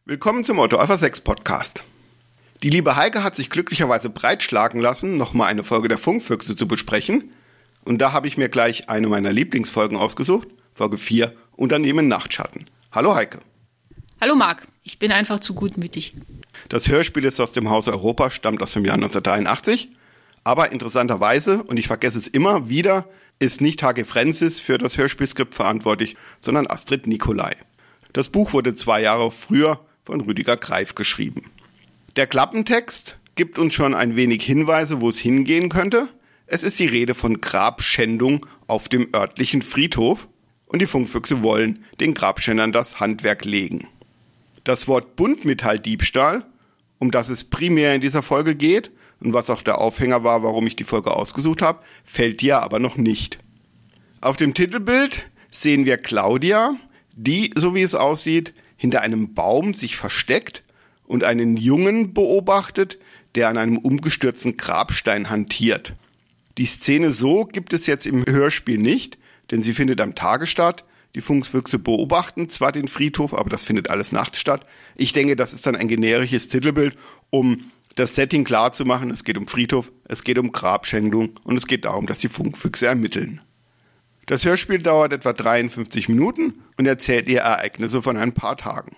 Willkommen zum Otto Alpha 6 Podcast. Die liebe Heike hat sich glücklicherweise breitschlagen lassen, nochmal eine Folge der Funkfüchse zu besprechen. Und da habe ich mir gleich eine meiner Lieblingsfolgen ausgesucht, Folge 4, Unternehmen Nachtschatten. Hallo Heike. Hallo Marc, ich bin einfach zu gutmütig. Das Hörspiel ist aus dem Haus Europa, stammt aus dem Jahr 1983. Aber interessanterweise, und ich vergesse es immer wieder, ist nicht H.G. Francis für das Hörspielskript verantwortlich, sondern Astrid Nicolai. Das Buch wurde 2 Jahre früher von Rüdiger Greif geschrieben. Der Klappentext gibt uns schon ein wenig Hinweise, wo es hingehen könnte. Es ist die Rede von Grabschändung auf dem örtlichen Friedhof und die Funkfüchse wollen den Grabschändern das Handwerk legen. Das Wort Buntmetalldiebstahl, um das es primär in dieser Folge geht und was auch der Aufhänger war, warum ich die Folge ausgesucht habe, fällt dir aber noch nicht. Auf dem Titelbild sehen wir Claudia, die, so wie es aussieht, hinter einem Baum sich versteckt und einen Jungen beobachtet, der an einem umgestürzten Grabstein hantiert. Die Szene so gibt es jetzt im Hörspiel nicht, denn sie findet am Tage statt. Die Funkfüchse beobachten zwar den Friedhof, aber das findet alles nachts statt. Ich denke, das ist dann ein generisches Titelbild, um das Setting klar zu machen. Es geht um Friedhof, es geht um Grabschändung und es geht darum, dass die Funkfüchse ermitteln. Das Hörspiel dauert etwa 53 Minuten und erzählt ihr Ereignisse von ein paar Tagen.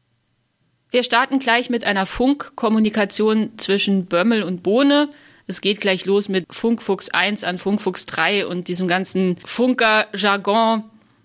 Wir starten gleich mit einer Funkkommunikation zwischen Bömmel und Bohne. Es geht gleich los mit Funkfuchs 1 an Funkfuchs 3 und diesem ganzen Funker-Jargon,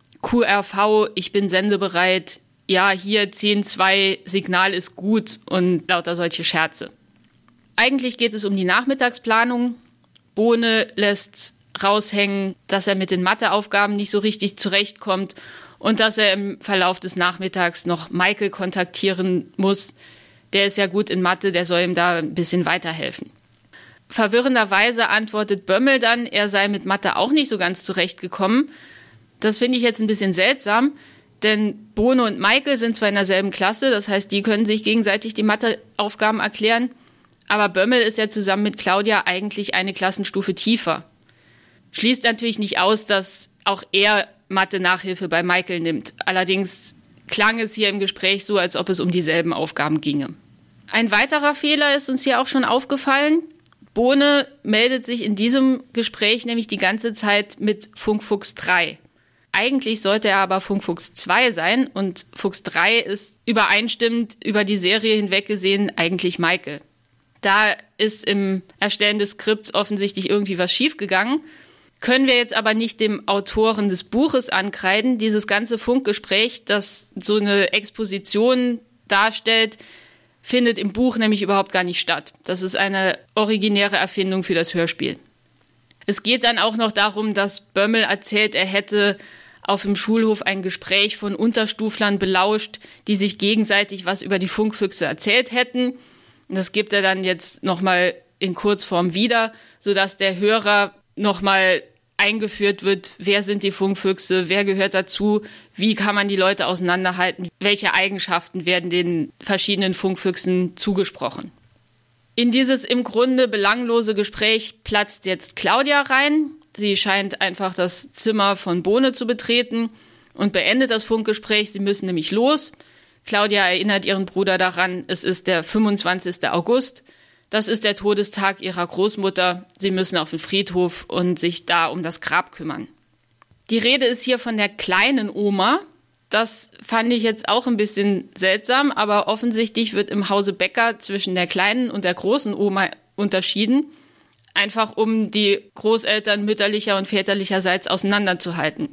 QRV, ich bin sendebereit, ja, hier 10.2, Signal ist gut und lauter solche Scherze. Eigentlich geht es um die Nachmittagsplanung. Bohne lässt raushängen, dass er mit den Matheaufgaben nicht so richtig zurechtkommt und dass er im Verlauf des Nachmittags noch Michael kontaktieren muss. Der ist ja gut in Mathe, der soll ihm da ein bisschen weiterhelfen. Verwirrenderweise antwortet Bömmel dann, er sei mit Mathe auch nicht so ganz zurechtgekommen. Das finde ich jetzt ein bisschen seltsam, denn Bohne und Michael sind zwar in derselben Klasse, das heißt, die können sich gegenseitig die Matheaufgaben erklären, aber Bömmel ist ja zusammen mit Claudia eigentlich eine Klassenstufe tiefer. Schließt natürlich nicht aus, dass auch er Mathe-Nachhilfe bei Michael nimmt. Allerdings klang es hier im Gespräch so, als ob es um dieselben Aufgaben ginge. Ein weiterer Fehler ist uns hier auch schon aufgefallen. Bohne meldet sich in diesem Gespräch nämlich die ganze Zeit mit Funkfuchs 3. Eigentlich sollte er aber Funkfuchs 2 sein und Fuchs 3 ist übereinstimmend über die Serie hinweg gesehen eigentlich Michael. Da ist im Erstellen des Skripts offensichtlich irgendwie was schiefgegangen. Können wir jetzt aber nicht dem Autoren des Buches ankreiden. Dieses ganze Funkgespräch, das so eine Exposition darstellt, findet im Buch nämlich überhaupt gar nicht statt. Das ist eine originäre Erfindung für das Hörspiel. Es geht dann auch noch darum, dass Bömmel erzählt, er hätte auf dem Schulhof ein Gespräch von Unterstuflern belauscht, die sich gegenseitig was über die Funkfüchse erzählt hätten. Das gibt er dann jetzt nochmal in Kurzform wieder, sodass der Hörer nochmal eingeführt wird, wer sind die Funkfüchse, wer gehört dazu, wie kann man die Leute auseinanderhalten, welche Eigenschaften werden den verschiedenen Funkfüchsen zugesprochen. In dieses im Grunde belanglose Gespräch platzt jetzt Claudia rein. Sie scheint einfach das Zimmer von Bohne zu betreten und beendet das Funkgespräch. Sie müssen nämlich los. Claudia erinnert ihren Bruder daran, es ist der 25. August. Das ist der Todestag ihrer Großmutter. Sie müssen auf den Friedhof und sich da um das Grab kümmern. Die Rede ist hier von der kleinen Oma. Das fand ich jetzt auch ein bisschen seltsam, aber offensichtlich wird im Hause Becker zwischen der kleinen und der großen Oma unterschieden, einfach um die Großeltern mütterlicher und väterlicherseits auseinanderzuhalten.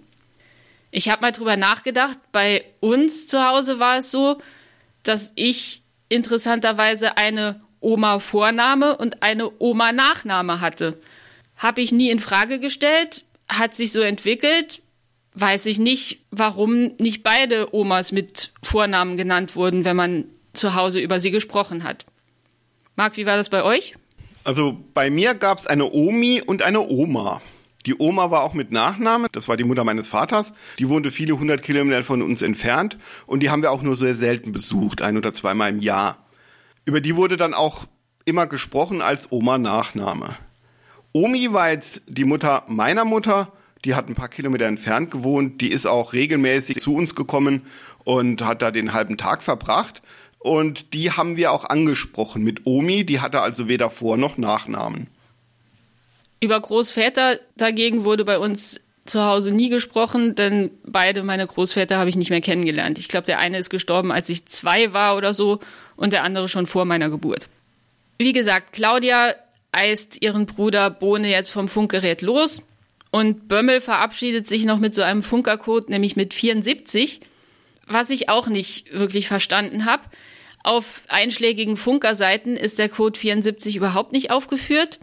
Ich habe mal drüber nachgedacht, bei uns zu Hause war es so, dass ich interessanterweise eine Oma-Vorname und eine Oma-Nachname hatte. Habe ich nie in Frage gestellt, hat sich so entwickelt, weiß ich nicht, warum nicht beide Omas mit Vornamen genannt wurden, wenn man zu Hause über sie gesprochen hat. Marc, wie war das bei euch? Also bei mir gab es eine Omi und eine Oma. Die Oma war auch mit Nachname, das war die Mutter meines Vaters. Die wohnte viele 100 Kilometer von uns entfernt und die haben wir auch nur sehr selten besucht, 1- oder 2-mal im Jahr. Über die wurde dann auch immer gesprochen als Oma-Nachname. Omi war jetzt die Mutter meiner Mutter, die hat ein paar Kilometer entfernt gewohnt, die ist auch regelmäßig zu uns gekommen und hat da den halben Tag verbracht. Und die haben wir auch angesprochen mit Omi, die hatte also weder Vor- noch Nachnamen. Über Großväter dagegen wurde bei uns zu Hause nie gesprochen, denn beide meine Großväter habe ich nicht mehr kennengelernt. Ich glaube, der eine ist gestorben, als ich 2 war oder so, und der andere schon vor meiner Geburt. Wie gesagt, Claudia eist ihren Bruder Bohne jetzt vom Funkgerät los und Bömmel verabschiedet sich noch mit so einem Funkercode, nämlich mit 74, was ich auch nicht wirklich verstanden habe. Auf einschlägigen Funkerseiten ist der Code 74 überhaupt nicht aufgeführt.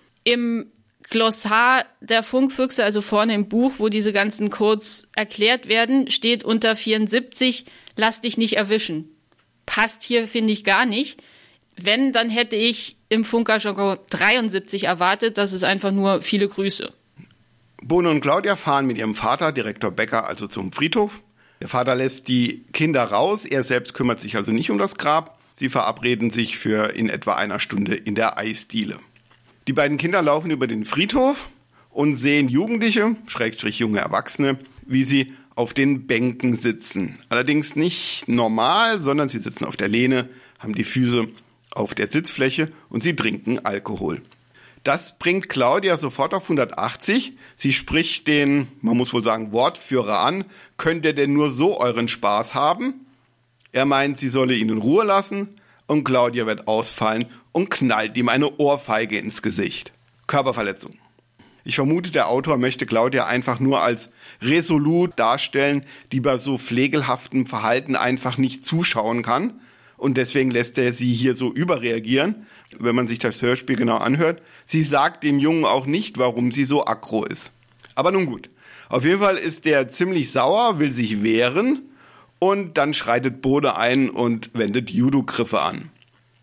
Im Glossar der Funkfüchse, also vorne im Buch, wo diese ganzen Codes erklärt werden, steht unter 74, lass dich nicht erwischen. Passt hier, finde ich, gar nicht. Wenn, dann hätte ich im Funkerjargon 73 erwartet, das ist einfach nur viele Grüße. Bohne und Claudia fahren mit ihrem Vater, Direktor Becker, also zum Friedhof. Der Vater lässt die Kinder raus, er selbst kümmert sich also nicht um das Grab. Sie verabreden sich für in etwa einer Stunde in der Eisdiele. Die beiden Kinder laufen über den Friedhof und sehen Jugendliche, / junge Erwachsene, wie sie auf den Bänken sitzen. Allerdings nicht normal, sondern sie sitzen auf der Lehne, haben die Füße auf der Sitzfläche und sie trinken Alkohol. Das bringt Claudia sofort auf 180. Sie spricht den, man muss wohl sagen, Wortführer an. Könnt ihr denn nur so euren Spaß haben? Er meint, sie solle ihn in Ruhe lassen und Claudia wird ausfallen und knallt ihm eine Ohrfeige ins Gesicht. Körperverletzung. Ich vermute, der Autor möchte Claudia einfach nur als resolut darstellen, die bei so pflegelhaftem Verhalten einfach nicht zuschauen kann. Und deswegen lässt er sie hier so überreagieren, wenn man sich das Hörspiel genau anhört. Sie sagt dem Jungen auch nicht, warum sie so aggro ist. Aber nun gut. Auf jeden Fall ist der ziemlich sauer, will sich wehren und dann schreitet Bohne ein und wendet Judo-Griffe an.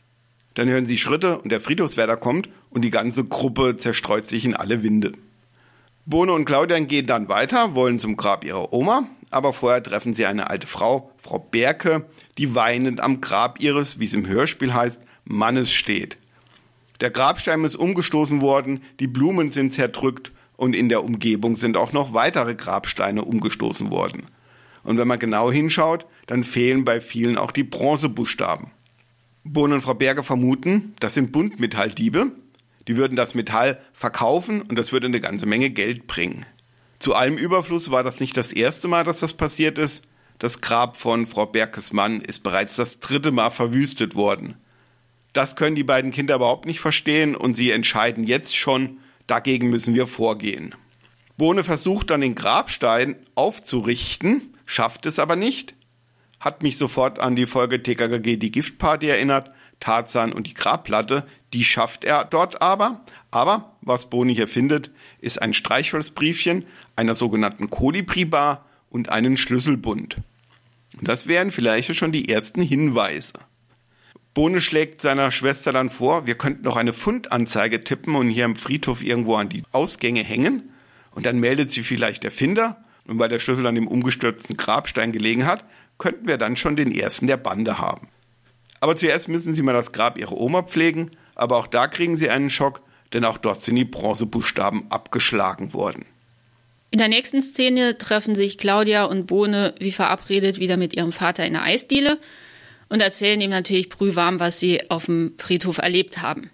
Dann hören sie Schritte und der Friedhofswärter kommt und die ganze Gruppe zerstreut sich in alle Winde. Bohne und Claudia gehen dann weiter, wollen zum Grab ihrer Oma, aber vorher treffen sie eine alte Frau, Frau Berke, die weinend am Grab ihres, wie es im Hörspiel heißt, Mannes steht. Der Grabstein ist umgestoßen worden, die Blumen sind zerdrückt und in der Umgebung sind auch noch weitere Grabsteine umgestoßen worden. Und wenn man genau hinschaut, dann fehlen bei vielen auch die Bronzebuchstaben. Bohne und Frau Berge vermuten, das sind Buntmetalldiebe. Die würden das Metall verkaufen und das würde eine ganze Menge Geld bringen. Zu allem Überfluss war das nicht das erste Mal, dass das passiert ist. Das Grab von Frau Berkes Mann ist bereits das 3. Mal verwüstet worden. Das können die beiden Kinder überhaupt nicht verstehen und sie entscheiden jetzt schon, dagegen müssen wir vorgehen. Bohne versucht dann den Grabstein aufzurichten, schafft es aber nicht. Hat mich sofort an die Folge TKKG Die Giftparty erinnert, Tarzan und die Grabplatte, die schafft er dort aber. Aber was Bohne hier findet, ist ein Streichholzbriefchen einer sogenannten Kolibri-Bar und einen Schlüsselbund. Und das wären vielleicht schon die ersten Hinweise. Bohne schlägt seiner Schwester dann vor, wir könnten doch eine Fundanzeige tippen und hier im Friedhof irgendwo an die Ausgänge hängen. Und dann meldet sich vielleicht der Finder. Und weil der Schlüssel an dem umgestürzten Grabstein gelegen hat, könnten wir dann schon den ersten der Bande haben. Aber zuerst müssen sie mal das Grab ihrer Oma pflegen, aber auch da kriegen sie einen Schock, denn auch dort sind die Bronzebuchstaben abgeschlagen worden. In der nächsten Szene treffen sich Claudia und Bohne wie verabredet wieder mit ihrem Vater in der Eisdiele und erzählen ihm natürlich brühwarm, was sie auf dem Friedhof erlebt haben.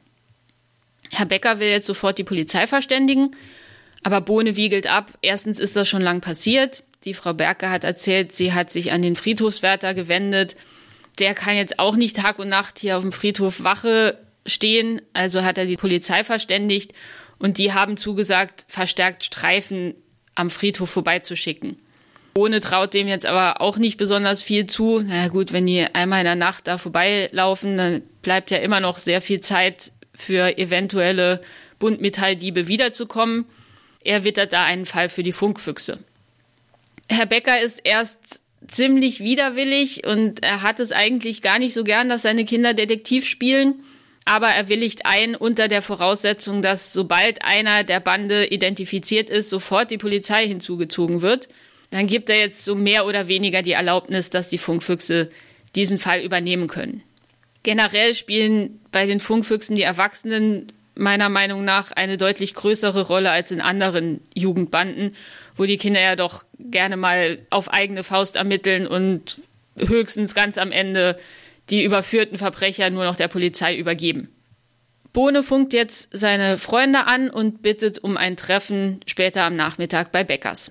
Herr Becker will jetzt sofort die Polizei verständigen, aber Bohne wiegelt ab. Erstens ist das schon lang passiert. Die Frau Berke hat erzählt, sie hat sich an den Friedhofswärter gewendet. Der kann jetzt auch nicht Tag und Nacht hier auf dem Friedhof Wache stehen. Also hat er die Polizei verständigt und die haben zugesagt, verstärkt Streifen am Friedhof vorbeizuschicken. Bohne traut dem jetzt aber auch nicht besonders viel zu. Na gut, wenn die einmal in der Nacht da vorbeilaufen, dann bleibt ja immer noch sehr viel Zeit für eventuelle Buntmetalldiebe wiederzukommen. Er wittert da einen Fall für die Funkfüchse. Herr Becker ist erst ziemlich widerwillig und er hat es eigentlich gar nicht so gern, dass seine Kinder Detektiv spielen. Aber er willigt ein unter der Voraussetzung, dass sobald einer der Bande identifiziert ist, sofort die Polizei hinzugezogen wird. Dann gibt er jetzt so mehr oder weniger die Erlaubnis, dass die Funkfüchse diesen Fall übernehmen können. Generell spielen bei den Funkfüchsen die Erwachsenen meiner Meinung nach eine deutlich größere Rolle als in anderen Jugendbanden, wo die Kinder ja doch gerne mal auf eigene Faust ermitteln und höchstens ganz am Ende die überführten Verbrecher nur noch der Polizei übergeben. Bohne funkt jetzt seine Freunde an und bittet um ein Treffen später am Nachmittag bei Beckers.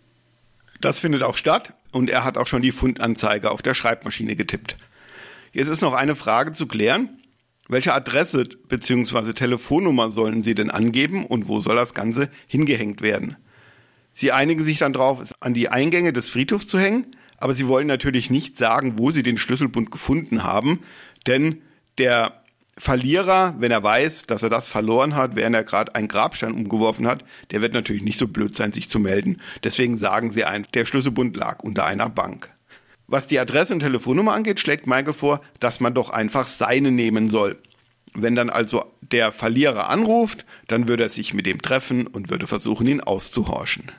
Das findet auch statt und er hat auch schon die Fundanzeige auf der Schreibmaschine getippt. Jetzt ist noch eine Frage zu klären. Welche Adresse bzw. Telefonnummer sollen Sie denn angeben und wo soll das Ganze hingehängt werden? Sie einigen sich dann darauf, es an die Eingänge des Friedhofs zu hängen, aber Sie wollen natürlich nicht sagen, wo Sie den Schlüsselbund gefunden haben, denn der Verlierer, wenn er weiß, dass er das verloren hat, während er gerade einen Grabstein umgeworfen hat, der wird natürlich nicht so blöd sein, sich zu melden. Deswegen sagen sie einfach, der Schlüsselbund lag unter einer Bank. Was die Adresse und Telefonnummer angeht, schlägt Michael vor, dass man doch einfach seine nehmen soll. Wenn dann also der Verlierer anruft, dann würde er sich mit ihm treffen und würde versuchen, ihn auszuhorchen.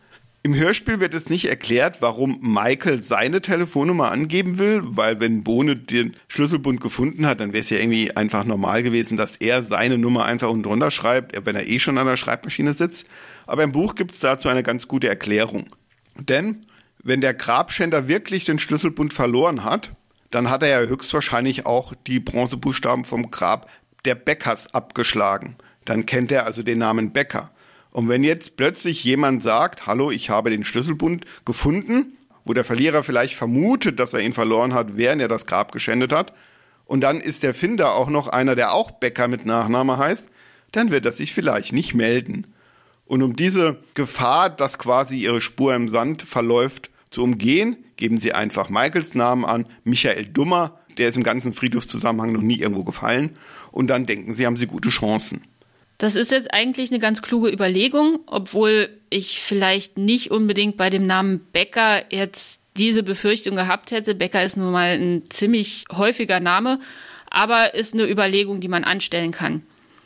Im Hörspiel wird es nicht erklärt, warum Michael seine Telefonnummer angeben will, weil wenn Bohne den Schlüsselbund gefunden hat, dann wäre es ja irgendwie einfach normal gewesen, dass er seine Nummer einfach unten drunter schreibt, wenn er eh schon an der Schreibmaschine sitzt. Aber im Buch gibt es dazu eine ganz gute Erklärung. Denn wenn der Grabschänder wirklich den Schlüsselbund verloren hat, dann hat er ja höchstwahrscheinlich auch die Bronzebuchstaben vom Grab der Beckers abgeschlagen. Dann kennt er also den Namen Becker. Und wenn jetzt plötzlich jemand sagt, hallo, ich habe den Schlüsselbund gefunden, wo der Verlierer vielleicht vermutet, dass er ihn verloren hat, während er das Grab geschändet hat, und dann ist der Finder auch noch einer, der auch Becker mit Nachname heißt, dann wird er sich vielleicht nicht melden. Und um diese Gefahr, dass quasi ihre Spur im Sand verläuft, zu umgehen, geben sie einfach Michaels Namen an, Michael Dummer, der ist im ganzen Friedhofszusammenhang noch nie irgendwo gefallen, und dann denken sie, haben sie gute Chancen. Das ist jetzt eigentlich eine ganz kluge Überlegung, obwohl ich vielleicht nicht unbedingt bei dem Namen Becker jetzt diese Befürchtung gehabt hätte. Becker ist nun mal ein ziemlich häufiger Name, aber ist eine Überlegung, die man anstellen kann.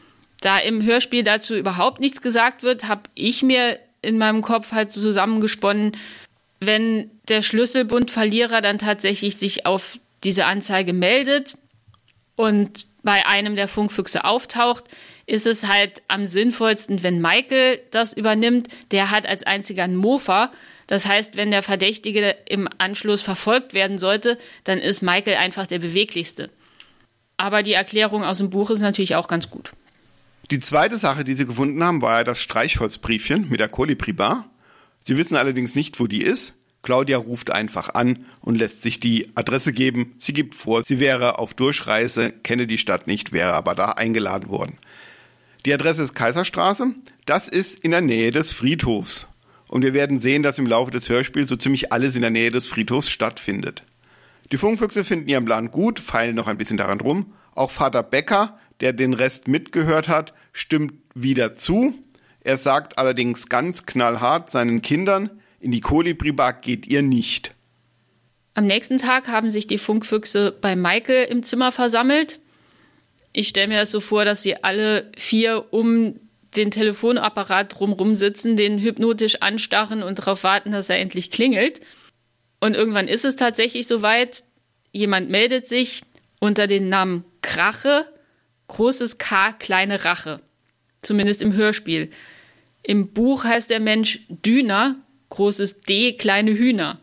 Da im Hörspiel dazu überhaupt nichts gesagt wird, habe ich mir in meinem Kopf halt zusammengesponnen, wenn der Schlüsselbundverlierer dann tatsächlich sich auf diese Anzeige meldet und bei einem der Funkfüchse auftaucht, ist es halt am sinnvollsten, wenn Michael das übernimmt. Der hat als einziger einen Mofa. Das heißt, wenn der Verdächtige im Anschluss verfolgt werden sollte, dann ist Michael einfach der Beweglichste. Aber die Erklärung aus dem Buch ist natürlich auch ganz gut. Die zweite Sache, die sie gefunden haben, war ja das Streichholzbriefchen mit der Kolibri-Bar. Sie wissen allerdings nicht, wo die ist. Claudia ruft einfach an und lässt sich die Adresse geben. Sie gibt vor, sie wäre auf Durchreise, kenne die Stadt nicht, wäre aber da eingeladen worden. Die Adresse ist Kaiserstraße. Das ist in der Nähe des Friedhofs. Und wir werden sehen, dass im Laufe des Hörspiels so ziemlich alles in der Nähe des Friedhofs stattfindet. Die Funkfüchse finden ihren Plan gut, feilen noch ein bisschen daran rum. Auch Vater Becker, der den Rest mitgehört hat, stimmt wieder zu. Er sagt allerdings ganz knallhart seinen Kindern, in die Kolibri-Bar geht ihr nicht. Am nächsten Tag haben sich die Funkfüchse bei Michael im Zimmer versammelt. Ich stelle mir das so vor, dass sie alle 4 um den Telefonapparat drumherum sitzen, den hypnotisch anstarren und darauf warten, dass er endlich klingelt. Und irgendwann ist es tatsächlich soweit. Jemand meldet sich unter dem Namen Krache, großes K, kleine Rache. Zumindest im Hörspiel. Im Buch heißt der Mensch Düner, großes D, kleine Hühner.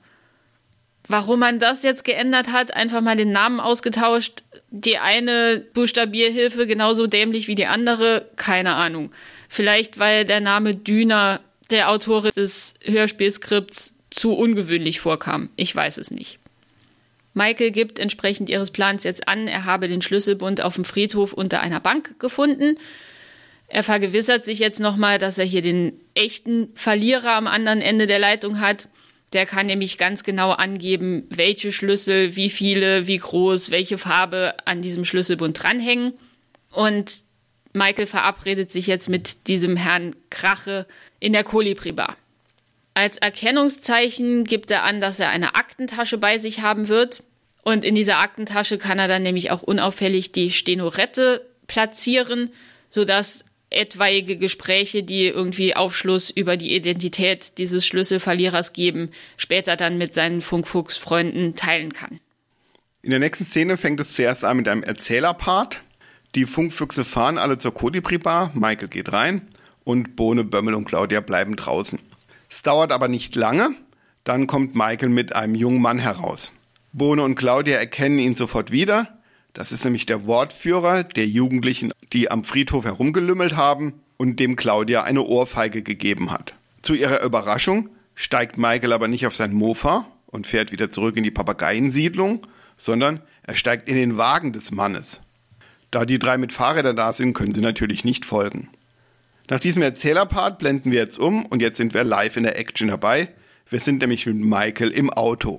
Warum man das jetzt geändert hat, einfach mal den Namen ausgetauscht, die eine Buchstabierhilfe genauso dämlich wie die andere, keine Ahnung. Vielleicht, weil der Name Düner der Autorin des Hörspielskripts zu ungewöhnlich vorkam. Ich weiß es nicht. Michael gibt entsprechend ihres Plans jetzt an, er habe den Schlüsselbund auf dem Friedhof unter einer Bank gefunden. Er vergewissert sich jetzt nochmal, dass er hier den echten Verlierer am anderen Ende der Leitung hat. Der kann nämlich ganz genau angeben, welche Schlüssel, wie viele, wie groß, welche Farbe an diesem Schlüsselbund dranhängen. Und Michael verabredet sich jetzt mit diesem Herrn Krache in der Kolibri-Bar. Als Erkennungszeichen gibt er an, dass er eine Aktentasche bei sich haben wird. Und in dieser Aktentasche kann er dann nämlich auch unauffällig die Stenorette platzieren, sodass etwaige Gespräche, die irgendwie Aufschluss über die Identität dieses Schlüsselverlierers geben, später dann mit seinen Funkfuchs-Freunden teilen kann. In der nächsten Szene fängt es zuerst an mit einem Erzählerpart. Die Funkfüchse fahren alle zur Kolibri-Bar, Michael geht rein und Bohne, Bömmel und Claudia bleiben draußen. Es dauert aber nicht lange, dann kommt Michael mit einem jungen Mann heraus. Bohne und Claudia erkennen ihn sofort wieder. Das ist nämlich der Wortführer der Jugendlichen, die am Friedhof herumgelümmelt haben und dem Claudia eine Ohrfeige gegeben hat. Zu ihrer Überraschung steigt Michael aber nicht auf sein Mofa und fährt wieder zurück in die Papageiensiedlung, sondern er steigt in den Wagen des Mannes. Da die 3 mit Fahrrädern da sind, können sie natürlich nicht folgen. Nach diesem Erzählerpart blenden wir jetzt um und jetzt sind wir live in der Action dabei. Wir sind nämlich mit Michael im Auto.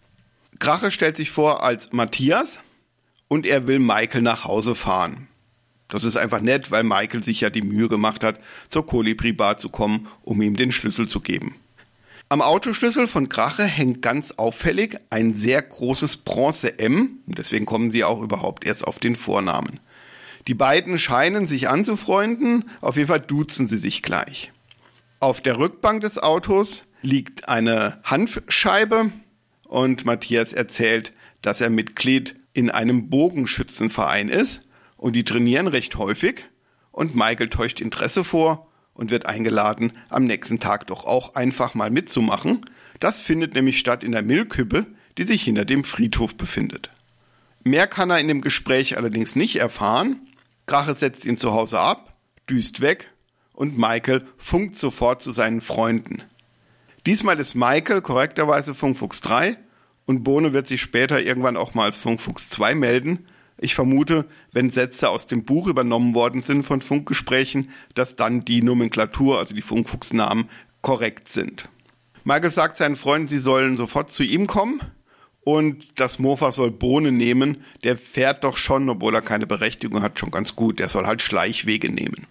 Krache stellt sich vor als Matthias und er will Michael nach Hause fahren. Das ist einfach nett, weil Michael sich ja die Mühe gemacht hat, zur Kolibri-Bar zu kommen, um ihm den Schlüssel zu geben. Am Autoschlüssel von Krache hängt ganz auffällig ein sehr großes Bronze-M, deswegen kommen sie auch überhaupt erst auf den Vornamen. Die beiden scheinen sich anzufreunden, auf jeden Fall duzen sie sich gleich. Auf der Rückbank des Autos liegt eine Hanfscheibe und Matthias erzählt, dass er Mitglied in einem Bogenschützenverein ist und die trainieren recht häufig und Michael täuscht Interesse vor und wird eingeladen, am nächsten Tag doch auch einfach mal mitzumachen. Das findet nämlich statt in der Müllkippe, die sich hinter dem Friedhof befindet. Mehr kann er in dem Gespräch allerdings nicht erfahren. Krache setzt ihn zu Hause ab, düst weg und Michael funkt sofort zu seinen Freunden. Diesmal ist Michael korrekterweise Funkfuchs 3 und Bohne wird sich später irgendwann auch mal als Funkfuchs 2 melden. Ich vermute, wenn Sätze aus dem Buch übernommen worden sind von Funkgesprächen, dass dann die Nomenklatur, also die Funkfuchsnamen, korrekt sind. Michael sagt seinen Freunden, sie sollen sofort zu ihm kommen und das Mofa soll Bohne nehmen. Der fährt doch schon, obwohl er keine Berechtigung hat, schon ganz gut. Der soll halt Schleichwege nehmen.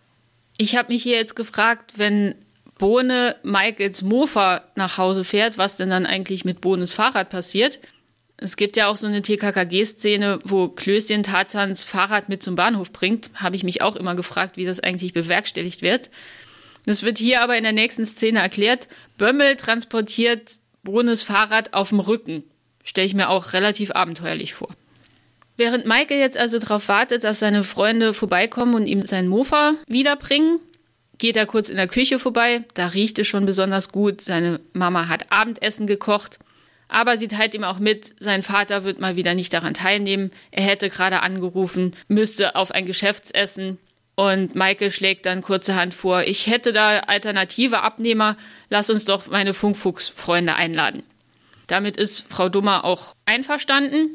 Ich habe mich hier jetzt gefragt, wenn Bohne Michaels Mofa nach Hause fährt, was denn dann eigentlich mit Bohnes Fahrrad passiert? Es gibt ja auch so eine TKKG-Szene, wo Klößchen Tarzans Fahrrad mit zum Bahnhof bringt. Habe ich mich auch immer gefragt, wie das eigentlich bewerkstelligt wird. Das wird hier aber in der nächsten Szene erklärt. Bömmel transportiert Bohnes Fahrrad auf dem Rücken. Stelle ich mir auch relativ abenteuerlich vor. Während Michael jetzt also darauf wartet, dass seine Freunde vorbeikommen und ihm sein Mofa wiederbringen, geht er kurz in der Küche vorbei. Da riecht es schon besonders gut. Seine Mama hat Abendessen gekocht. Aber sie teilt ihm auch mit, sein Vater wird mal wieder nicht daran teilnehmen. Er hätte gerade angerufen, müsste auf ein Geschäftsessen. Und Michael schlägt dann kurzerhand vor, ich hätte da alternative Abnehmer, lass uns doch meine Funkfuchs-Freunde einladen. Damit ist Frau Dummer auch einverstanden.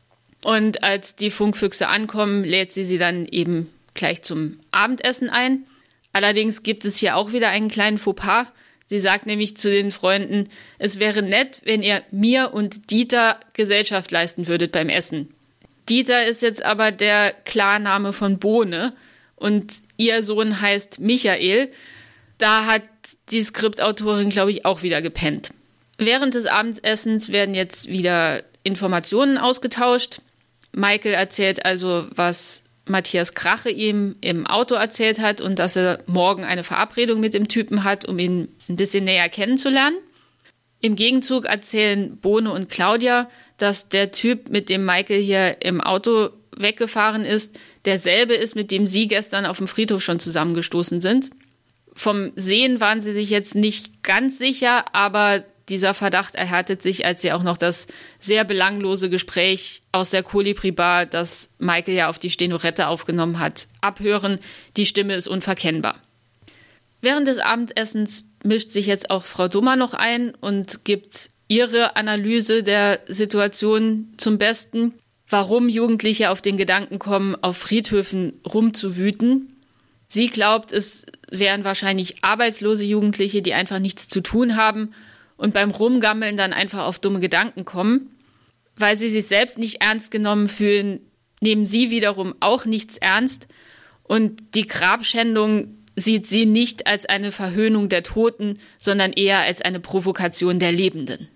Und als die Funkfüchse ankommen, lädt sie dann eben gleich zum Abendessen ein. Allerdings gibt es hier auch wieder einen kleinen Fauxpas. Sie sagt nämlich zu den Freunden, es wäre nett, wenn ihr mir und Dieter Gesellschaft leisten würdet beim Essen. Dieter ist jetzt aber der Klarname von Bohne und ihr Sohn heißt Michael. Da hat die Skriptautorin, glaube ich, auch wieder gepennt. Während des Abendessens werden jetzt wieder Informationen ausgetauscht. Michael erzählt also, was Matthias Krache ihm im Auto erzählt hat und dass er morgen eine Verabredung mit dem Typen hat, um ihn ein bisschen näher kennenzulernen. Im Gegenzug erzählen Bohne und Claudia, dass der Typ, mit dem Michael hier im Auto weggefahren ist, derselbe ist, mit dem sie gestern auf dem Friedhof schon zusammengestoßen sind. Vom Sehen waren sie sich jetzt nicht ganz sicher, aber dieser Verdacht erhärtet sich, als sie auch noch das sehr belanglose Gespräch aus der Kolibri-Bar, das Michael ja auf die Stenorette aufgenommen hat, abhören. Die Stimme ist unverkennbar. Während des Abendessens mischt sich jetzt auch Frau Dummer noch ein und gibt ihre Analyse der Situation zum Besten, warum Jugendliche auf den Gedanken kommen, auf Friedhöfen rumzuwüten. Sie glaubt, es wären wahrscheinlich arbeitslose Jugendliche, die einfach nichts zu tun haben und beim Rumgammeln dann einfach auf dumme Gedanken kommen. Weil sie sich selbst nicht ernst genommen fühlen, nehmen sie wiederum auch nichts ernst. Und die Grabschändung sieht sie nicht als eine Verhöhnung der Toten, sondern eher als eine Provokation der Lebenden.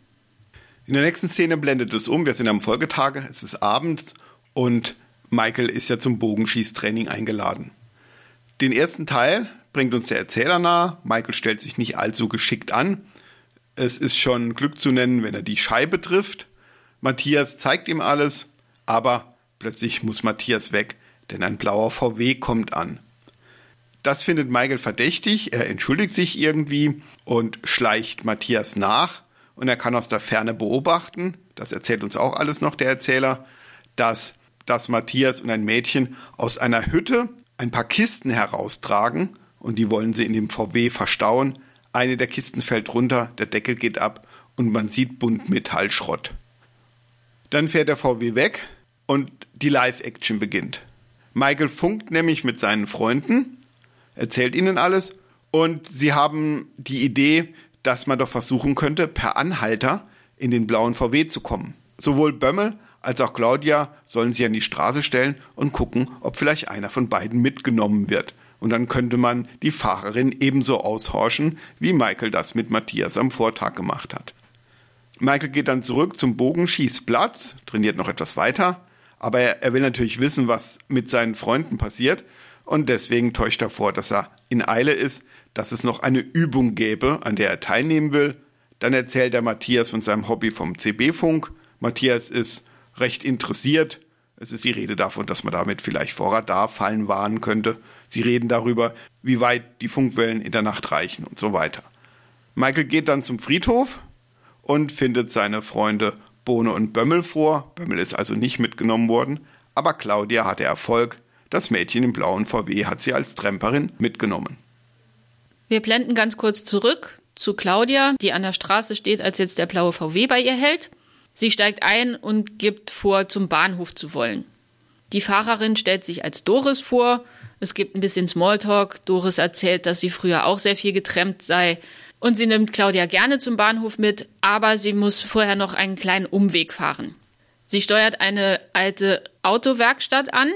In der nächsten Szene blendet es um. Wir sind am Folgetage, es ist Abend und Michael ist ja zum Bogenschießtraining eingeladen. Den ersten Teil bringt uns der Erzähler nahe. Michael stellt sich nicht allzu geschickt an. Es ist schon Glück zu nennen, wenn er die Scheibe trifft. Matthias zeigt ihm alles, aber plötzlich muss Matthias weg, denn ein blauer VW kommt an. Das findet Michael verdächtig, er entschuldigt sich irgendwie und schleicht Matthias nach und er kann aus der Ferne beobachten, das erzählt uns auch alles noch der Erzähler, dass Matthias und ein Mädchen aus einer Hütte ein paar Kisten heraustragen und die wollen sie in dem VW verstauen. Eine der Kisten fällt runter, der Deckel geht ab und man sieht Buntmetallschrott. Dann fährt der VW weg und die Live-Action beginnt. Michael funkt nämlich mit seinen Freunden, erzählt ihnen alles und sie haben die Idee, dass man doch versuchen könnte, per Anhalter in den blauen VW zu kommen. Sowohl Bömmel als auch Claudia sollen sich an die Straße stellen und gucken, ob vielleicht einer von beiden mitgenommen wird. Und dann könnte man die Fahrerin ebenso aushorchen, wie Michael das mit Matthias am Vortag gemacht hat. Michael geht dann zurück zum Bogenschießplatz, trainiert noch etwas weiter, aber er will natürlich wissen, was mit seinen Freunden passiert und deswegen täuscht er vor, dass er in Eile ist, dass es noch eine Übung gäbe, an der er teilnehmen will. Dann erzählt er Matthias von seinem Hobby vom CB-Funk. Matthias ist recht interessiert. Es ist die Rede davon, dass man damit vielleicht vor Radarfallen warnen könnte. Sie reden darüber, wie weit die Funkwellen in der Nacht reichen und so weiter. Michael geht dann zum Friedhof und findet seine Freunde Bohne und Bömmel vor. Bömmel ist also nicht mitgenommen worden, aber Claudia hatte Erfolg. Das Mädchen im blauen VW hat sie als Tramperin mitgenommen. Wir blenden ganz kurz zurück zu Claudia, die an der Straße steht, als jetzt der blaue VW bei ihr hält. Sie steigt ein und gibt vor, zum Bahnhof zu wollen. Die Fahrerin stellt sich als Doris vor. Es gibt ein bisschen Smalltalk. Doris erzählt, dass sie früher auch sehr viel getrampt sei. Und sie nimmt Claudia gerne zum Bahnhof mit, aber sie muss vorher noch einen kleinen Umweg fahren. Sie steuert eine alte Autowerkstatt an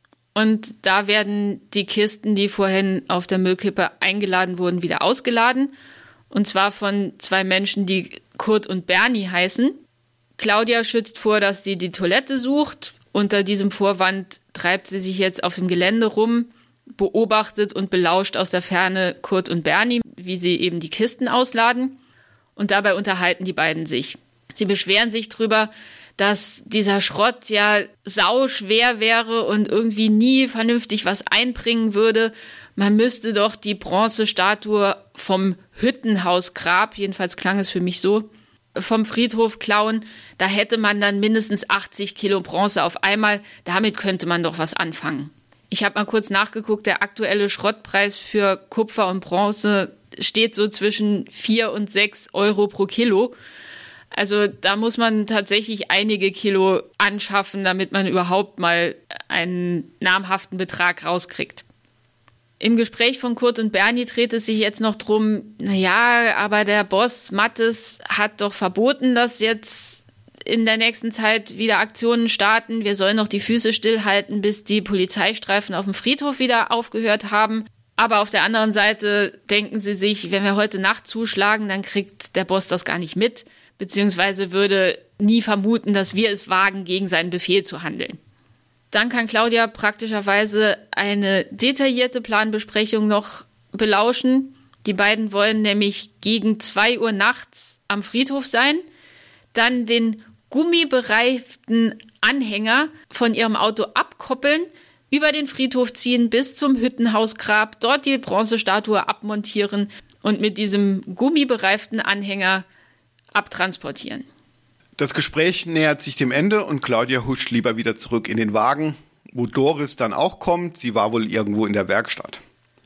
und da werden die Kisten, die vorhin auf der Müllkippe eingeladen wurden, wieder ausgeladen. Und zwar von zwei Menschen, die Kurt und Bernie heißen. Claudia schützt vor, dass sie die Toilette sucht. Unter diesem Vorwand treibt sie sich jetzt auf dem Gelände rum, beobachtet und belauscht aus der Ferne Kurt und Bernie, wie sie eben die Kisten ausladen. Und dabei unterhalten die beiden sich. Sie beschweren sich drüber, dass dieser Schrott ja sauschwer wäre und irgendwie nie vernünftig was einbringen würde. Man müsste doch die Bronzestatue vom Hüttenhausgrab, jedenfalls klang es für mich so, vom Friedhof klauen. Da hätte man dann mindestens 80 Kilo Bronze auf einmal. Damit könnte man doch was anfangen. Ich habe mal kurz nachgeguckt, der aktuelle Schrottpreis für Kupfer und Bronze steht so zwischen 4 und 6 Euro pro Kilo. Also da muss man tatsächlich einige Kilo anschaffen, damit man überhaupt mal einen namhaften Betrag rauskriegt. Im Gespräch von Kurt und Bernie dreht es sich jetzt noch drum, naja, aber der Boss Mattes hat doch verboten, dass jetzt in der nächsten Zeit wieder Aktionen starten. Wir sollen noch die Füße stillhalten, bis die Polizeistreifen auf dem Friedhof wieder aufgehört haben. Aber auf der anderen Seite denken sie sich, wenn wir heute Nacht zuschlagen, dann kriegt der Boss das gar nicht mit, beziehungsweise würde nie vermuten, dass wir es wagen, gegen seinen Befehl zu handeln. Dann kann Claudia praktischerweise eine detaillierte Planbesprechung noch belauschen. Die beiden wollen nämlich gegen 2 Uhr nachts am Friedhof sein, dann den gummibereiften Anhänger von ihrem Auto abkoppeln, über den Friedhof ziehen bis zum Hüttenhausgrab, dort die Bronzestatue abmontieren und mit diesem gummibereiften Anhänger abtransportieren. Das Gespräch nähert sich dem Ende und Claudia huscht lieber wieder zurück in den Wagen, wo Doris dann auch kommt. Sie war wohl irgendwo in der Werkstatt.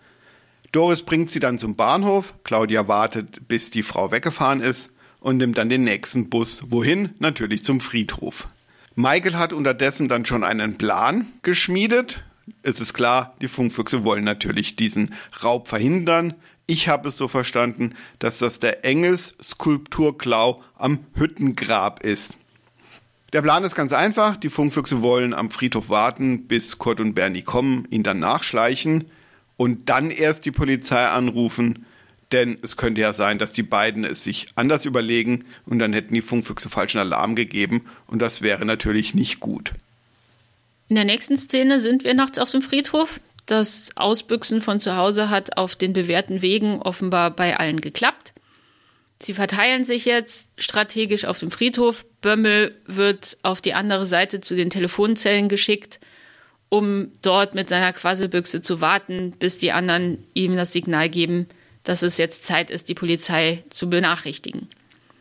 Doris bringt sie dann zum Bahnhof. Claudia wartet, bis die Frau weggefahren ist und nimmt dann den nächsten Bus. Wohin? Natürlich zum Friedhof. Michael hat unterdessen dann schon einen Plan geschmiedet. Es ist klar, die Funkfüchse wollen natürlich diesen Raub verhindern. Ich habe es so verstanden, dass das der Engels-Skulpturklau am Hüttengrab ist. Der Plan ist ganz einfach. Die Funkfüchse wollen am Friedhof warten, bis Kurt und Bernie kommen, ihn dann nachschleichen und dann erst die Polizei anrufen. Denn es könnte ja sein, dass die beiden es sich anders überlegen und dann hätten die Funkfüchse falschen Alarm gegeben und das wäre natürlich nicht gut. In der nächsten Szene sind wir nachts auf dem Friedhof. Das Ausbüchsen von zu Hause hat auf den bewährten Wegen offenbar bei allen geklappt. Sie verteilen sich jetzt strategisch auf dem Friedhof. Bömmel wird auf die andere Seite zu den Telefonzellen geschickt, um dort mit seiner Quasselbüchse zu warten, bis die anderen ihm das Signal geben, dass es jetzt Zeit ist, die Polizei zu benachrichtigen.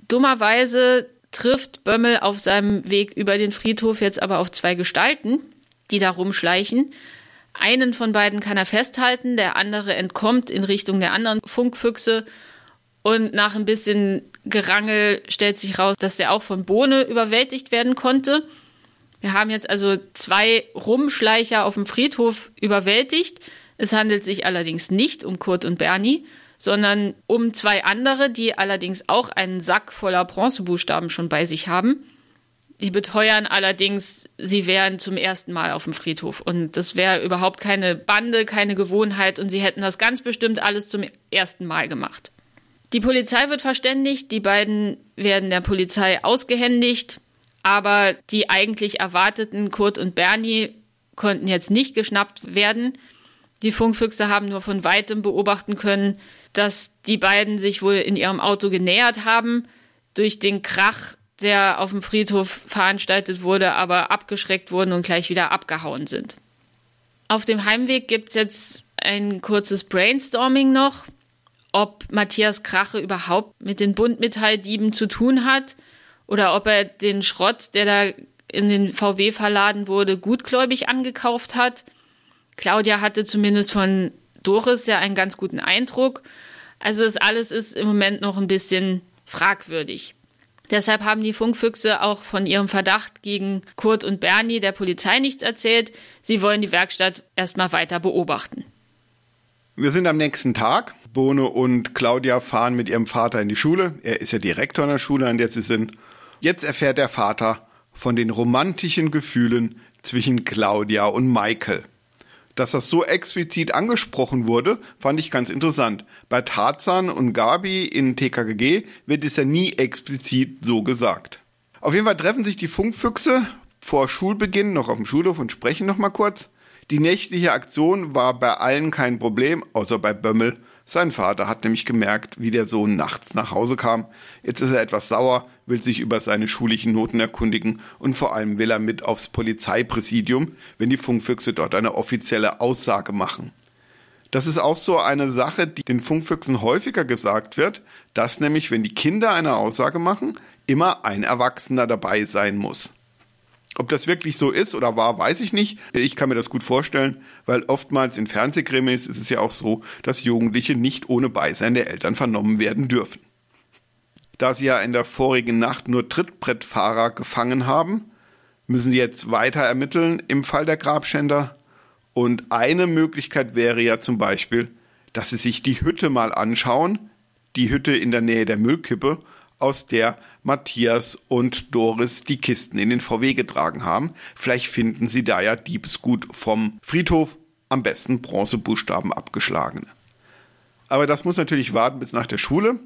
Dummerweise trifft Bömmel auf seinem Weg über den Friedhof jetzt aber auf 2 Gestalten, die da rumschleichen. Einen von beiden kann er festhalten, der andere entkommt in Richtung der anderen Funkfüchse. Und nach ein bisschen Gerangel stellt sich raus, dass der auch von Bohne überwältigt werden konnte. Wir haben jetzt also 2 Rumschleicher auf dem Friedhof überwältigt. Es handelt sich allerdings nicht um Kurt und Bernie, sondern um 2 andere, die allerdings auch einen Sack voller Bronzebuchstaben schon bei sich haben. Die beteuern allerdings, sie wären zum ersten Mal auf dem Friedhof. Und das wäre überhaupt keine Bande, keine Gewohnheit. Und sie hätten das ganz bestimmt alles zum ersten Mal gemacht. Die Polizei wird verständigt, die beiden werden der Polizei ausgehändigt. Aber die eigentlich erwarteten Kurt und Bernie konnten jetzt nicht geschnappt werden. Die Funkfüchse haben nur von Weitem beobachten können, dass die beiden sich wohl in ihrem Auto genähert haben, durch den Krach, der auf dem Friedhof veranstaltet wurde, aber abgeschreckt wurden und gleich wieder abgehauen sind. Auf dem Heimweg gibt es jetzt ein kurzes Brainstorming noch, ob Matthias Krache überhaupt mit den Buntmetalldieben zu tun hat oder ob er den Schrott, der da in den VW verladen wurde, gutgläubig angekauft hat. Claudia hatte zumindest von Doris ja einen ganz guten Eindruck. Also das alles ist im Moment noch ein bisschen fragwürdig. Deshalb haben die Funkfüchse auch von ihrem Verdacht gegen Kurt und Bernie der Polizei nichts erzählt. Sie wollen die Werkstatt erstmal weiter beobachten. Wir sind am nächsten Tag. Bohne und Claudia fahren mit ihrem Vater in die Schule. Er ist ja Direktor an der Schule, an der sie sind. Jetzt erfährt der Vater von den romantischen Gefühlen zwischen Claudia und Michael. Dass das so explizit angesprochen wurde, fand ich ganz interessant. Bei Tarzan und Gabi in TKKG wird es ja nie explizit so gesagt. Auf jeden Fall treffen sich die Funkfüchse vor Schulbeginn noch auf dem Schulhof und sprechen noch mal kurz. Die nächtliche Aktion war bei allen kein Problem, außer bei Bömmel. Sein Vater hat nämlich gemerkt, wie der Sohn nachts nach Hause kam. Jetzt ist er etwas sauer, will sich über seine schulischen Noten erkundigen und vor allem will er mit aufs Polizeipräsidium, wenn die Funkfüchse dort eine offizielle Aussage machen. Das ist auch so eine Sache, die den Funkfüchsen häufiger gesagt wird, dass nämlich, wenn die Kinder eine Aussage machen, immer ein Erwachsener dabei sein muss. Ob das wirklich so ist oder war, weiß ich nicht. Ich kann mir das gut vorstellen, weil oftmals in Fernsehkrimis ist es ja auch so, dass Jugendliche nicht ohne Beisein der Eltern vernommen werden dürfen. Da sie ja in der vorigen Nacht nur Trittbrettfahrer gefangen haben, müssen sie jetzt weiter ermitteln im Fall der Grabschänder. Und eine Möglichkeit wäre ja zum Beispiel, dass sie sich die Hütte mal anschauen, die Hütte in der Nähe der Müllkippe, aus der Matthias und Doris die Kisten in den VW getragen haben. Vielleicht finden sie da ja Diebesgut vom Friedhof, am besten Bronzebuchstaben abgeschlagene. Aber das muss natürlich warten bis nach der Schule.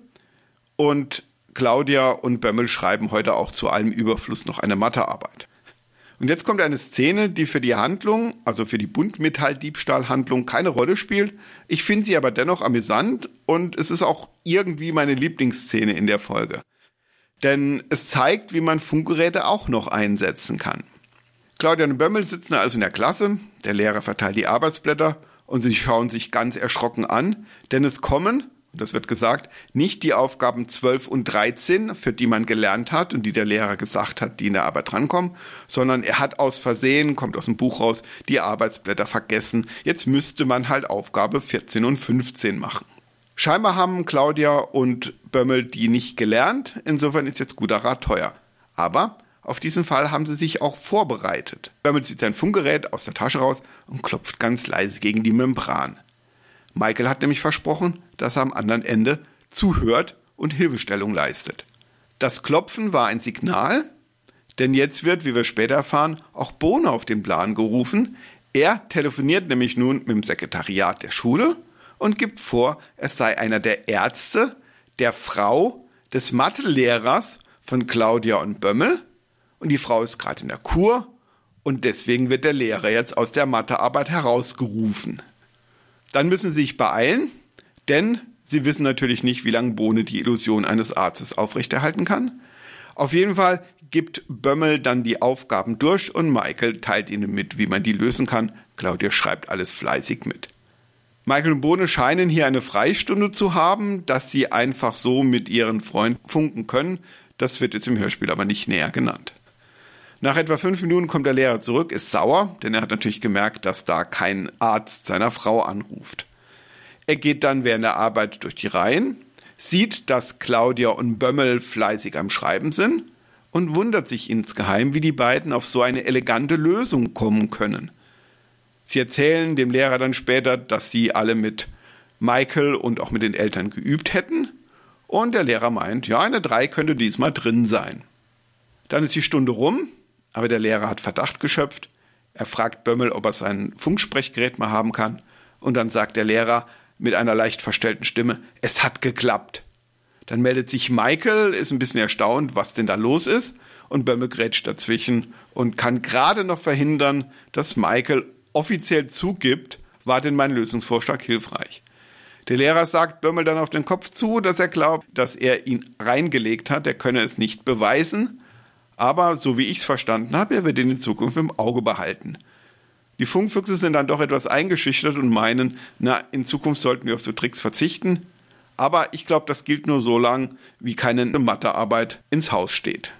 Und Claudia und Bömmel schreiben heute auch zu allem Überfluss noch eine Mathearbeit. Und jetzt kommt eine Szene, die für die Handlung, also für die Buntmetalldiebstahlhandlung, keine Rolle spielt. Ich finde sie aber dennoch amüsant und es ist auch irgendwie meine Lieblingsszene in der Folge. Denn es zeigt, wie man Funkgeräte auch noch einsetzen kann. Claudia und Bömmel sitzen also in der Klasse, der Lehrer verteilt die Arbeitsblätter und sie schauen sich ganz erschrocken an, denn es kommen, und das wird gesagt, nicht die Aufgaben 12 und 13, für die man gelernt hat und die der Lehrer gesagt hat, die in der Arbeit drankommen, sondern er hat aus Versehen, kommt aus dem Buch raus, die Arbeitsblätter vergessen. Jetzt müsste man halt Aufgabe 14 und 15 machen. Scheinbar haben Claudia und Bömmel die nicht gelernt, insofern ist jetzt guter Rat teuer. Aber auf diesen Fall haben sie sich auch vorbereitet. Bömmel zieht sein Funkgerät aus der Tasche raus und klopft ganz leise gegen die Membran. Michael hat nämlich versprochen, dass er am anderen Ende zuhört und Hilfestellung leistet. Das Klopfen war ein Signal, denn jetzt wird, wie wir später erfahren, auch Bohne auf den Plan gerufen. Er telefoniert nämlich nun mit dem Sekretariat der Schule und gibt vor, er sei einer der Ärzte, der Frau des Mathelehrers von Claudia und Bömmel. Und die Frau ist gerade in der Kur und deswegen wird der Lehrer jetzt aus der Mathearbeit herausgerufen. Dann müssen sie sich beeilen, denn sie wissen natürlich nicht, wie lange Bohne die Illusion eines Arztes aufrechterhalten kann. Auf jeden Fall gibt Bömmel dann die Aufgaben durch und Michael teilt ihnen mit, wie man die lösen kann. Claudia schreibt alles fleißig mit. Michael und Bohne scheinen hier eine Freistunde zu haben, dass sie einfach so mit ihren Freunden funken können. Das wird jetzt im Hörspiel aber nicht näher genannt. Nach etwa 5 Minuten kommt der Lehrer zurück, ist sauer, denn er hat natürlich gemerkt, dass da kein Arzt seiner Frau anruft. Er geht dann während der Arbeit durch die Reihen, sieht, dass Claudia und Bömmel fleißig am Schreiben sind und wundert sich insgeheim, wie die beiden auf so eine elegante Lösung kommen können. Sie erzählen dem Lehrer dann später, dass sie alle mit Michael und auch mit den Eltern geübt hätten. Und der Lehrer meint, ja, eine 3 könnte diesmal drin sein. Dann ist die Stunde rum, aber der Lehrer hat Verdacht geschöpft. Er fragt Bömmel, ob er sein Funksprechgerät mal haben kann. Und dann sagt der Lehrer mit einer leicht verstellten Stimme, es hat geklappt. Dann meldet sich Michael, ist ein bisschen erstaunt, was denn da los ist. Und Bömmel grätscht dazwischen und kann gerade noch verhindern, dass Michael offiziell zugibt, war denn mein Lösungsvorschlag hilfreich. Der Lehrer sagt Bömmel dann auf den Kopf zu, dass er glaubt, dass er ihn reingelegt hat, er könne es nicht beweisen, aber so wie ich es verstanden habe, er wird ihn in Zukunft im Auge behalten. Die Funkfüchse sind dann doch etwas eingeschüchtert und meinen, in Zukunft sollten wir auf so Tricks verzichten, aber ich glaube, das gilt nur so lang, wie keine Mathearbeit ins Haus steht.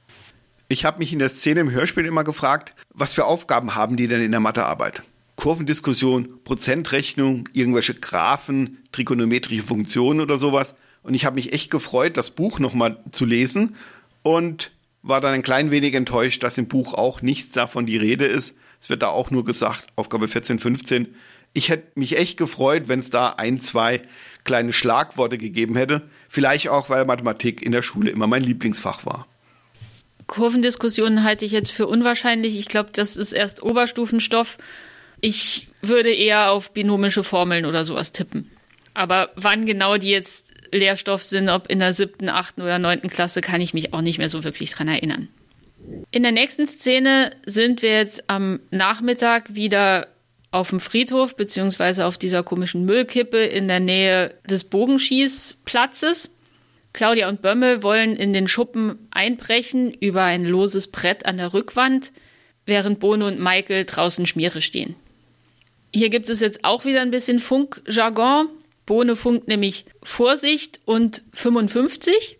Ich habe mich in der Szene im Hörspiel immer gefragt, was für Aufgaben haben die denn in der Mathearbeit? Kurvendiskussion, Prozentrechnung, irgendwelche Graphen, trigonometrische Funktionen oder sowas. Und ich habe mich echt gefreut, das Buch nochmal zu lesen und war dann ein klein wenig enttäuscht, dass im Buch auch nichts davon die Rede ist. Es wird da auch nur gesagt, Aufgabe 14, 15. Ich hätte mich echt gefreut, wenn es da 1, 2 kleine Schlagworte gegeben hätte. Vielleicht auch, weil Mathematik in der Schule immer mein Lieblingsfach war. Kurvendiskussionen halte ich jetzt für unwahrscheinlich. Ich glaube, das ist erst Oberstufenstoff. Ich würde eher auf binomische Formeln oder sowas tippen. Aber wann genau die jetzt Lehrstoff sind, ob in der 7., 8. oder 9. Klasse, kann ich mich auch nicht mehr so wirklich dran erinnern. In der nächsten Szene sind wir jetzt am Nachmittag wieder auf dem Friedhof beziehungsweise auf dieser komischen Müllkippe in der Nähe des Bogenschießplatzes. Claudia und Bömmel wollen in den Schuppen einbrechen über ein loses Brett an der Rückwand, während Bohne und Michael draußen Schmiere stehen. Hier gibt es jetzt auch wieder ein bisschen Funkjargon. Bohne funkt nämlich Vorsicht und 55.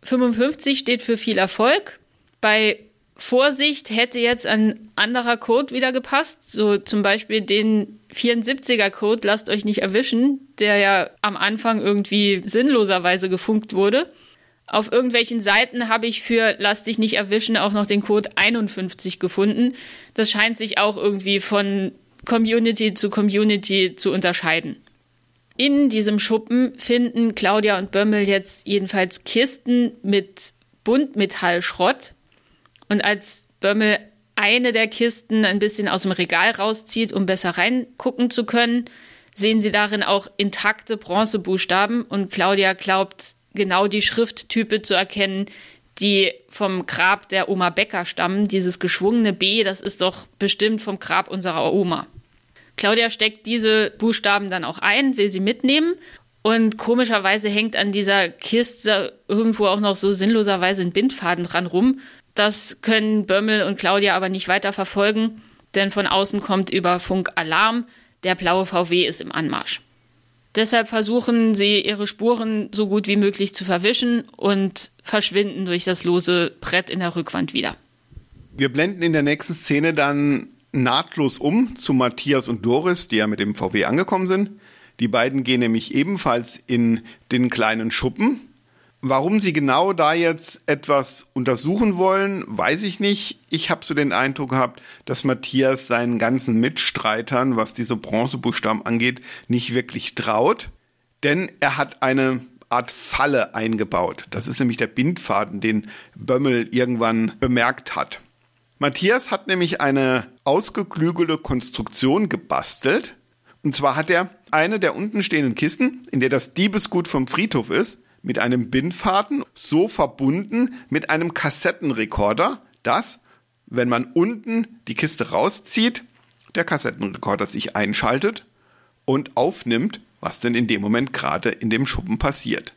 55 steht für viel Erfolg. Bei Vorsicht hätte jetzt ein anderer Code wieder gepasst, so zum Beispiel den 74er-Code, lasst euch nicht erwischen, der ja am Anfang irgendwie sinnloserweise gefunkt wurde. Auf irgendwelchen Seiten habe ich für lass dich nicht erwischen auch noch den Code 51 gefunden. Das scheint sich auch irgendwie von Community zu Community zu unterscheiden. In diesem Schuppen finden Claudia und Bömmel jetzt jedenfalls Kisten mit Buntmetallschrott. Und als Bömmel eine der Kisten ein bisschen aus dem Regal rauszieht, um besser reingucken zu können, sehen sie darin auch intakte Bronzebuchstaben und Claudia glaubt, genau die Schrifttype zu erkennen, die vom Grab der Oma Becker stammen. Dieses geschwungene B, das ist doch bestimmt vom Grab unserer Oma. Claudia steckt diese Buchstaben dann auch ein, will sie mitnehmen und komischerweise hängt an dieser Kiste irgendwo auch noch so sinnloserweise ein Bindfaden dran rum. Das können Bömmel und Claudia aber nicht weiter verfolgen, denn von außen kommt über Funk Alarm, der blaue VW ist im Anmarsch. Deshalb versuchen sie, ihre Spuren so gut wie möglich zu verwischen und verschwinden durch das lose Brett in der Rückwand wieder. Wir blenden in der nächsten Szene dann nahtlos um zu Matthias und Doris, die ja mit dem VW angekommen sind. Die beiden gehen nämlich ebenfalls in den kleinen Schuppen. Warum sie genau da jetzt etwas untersuchen wollen, weiß ich nicht. Ich habe so den Eindruck gehabt, dass Matthias seinen ganzen Mitstreitern, was diese Bronzebuchstaben angeht, nicht wirklich traut. Denn er hat eine Art Falle eingebaut. Das ist nämlich der Bindfaden, den Bömmel irgendwann bemerkt hat. Matthias hat nämlich eine ausgeklügelte Konstruktion gebastelt. Und zwar hat er eine der unten stehenden Kisten, in der das Diebesgut vom Friedhof ist, mit einem Bindfaden so verbunden mit einem Kassettenrekorder, dass, wenn man unten die Kiste rauszieht, der Kassettenrekorder sich einschaltet und aufnimmt, was denn in dem Moment gerade in dem Schuppen passiert.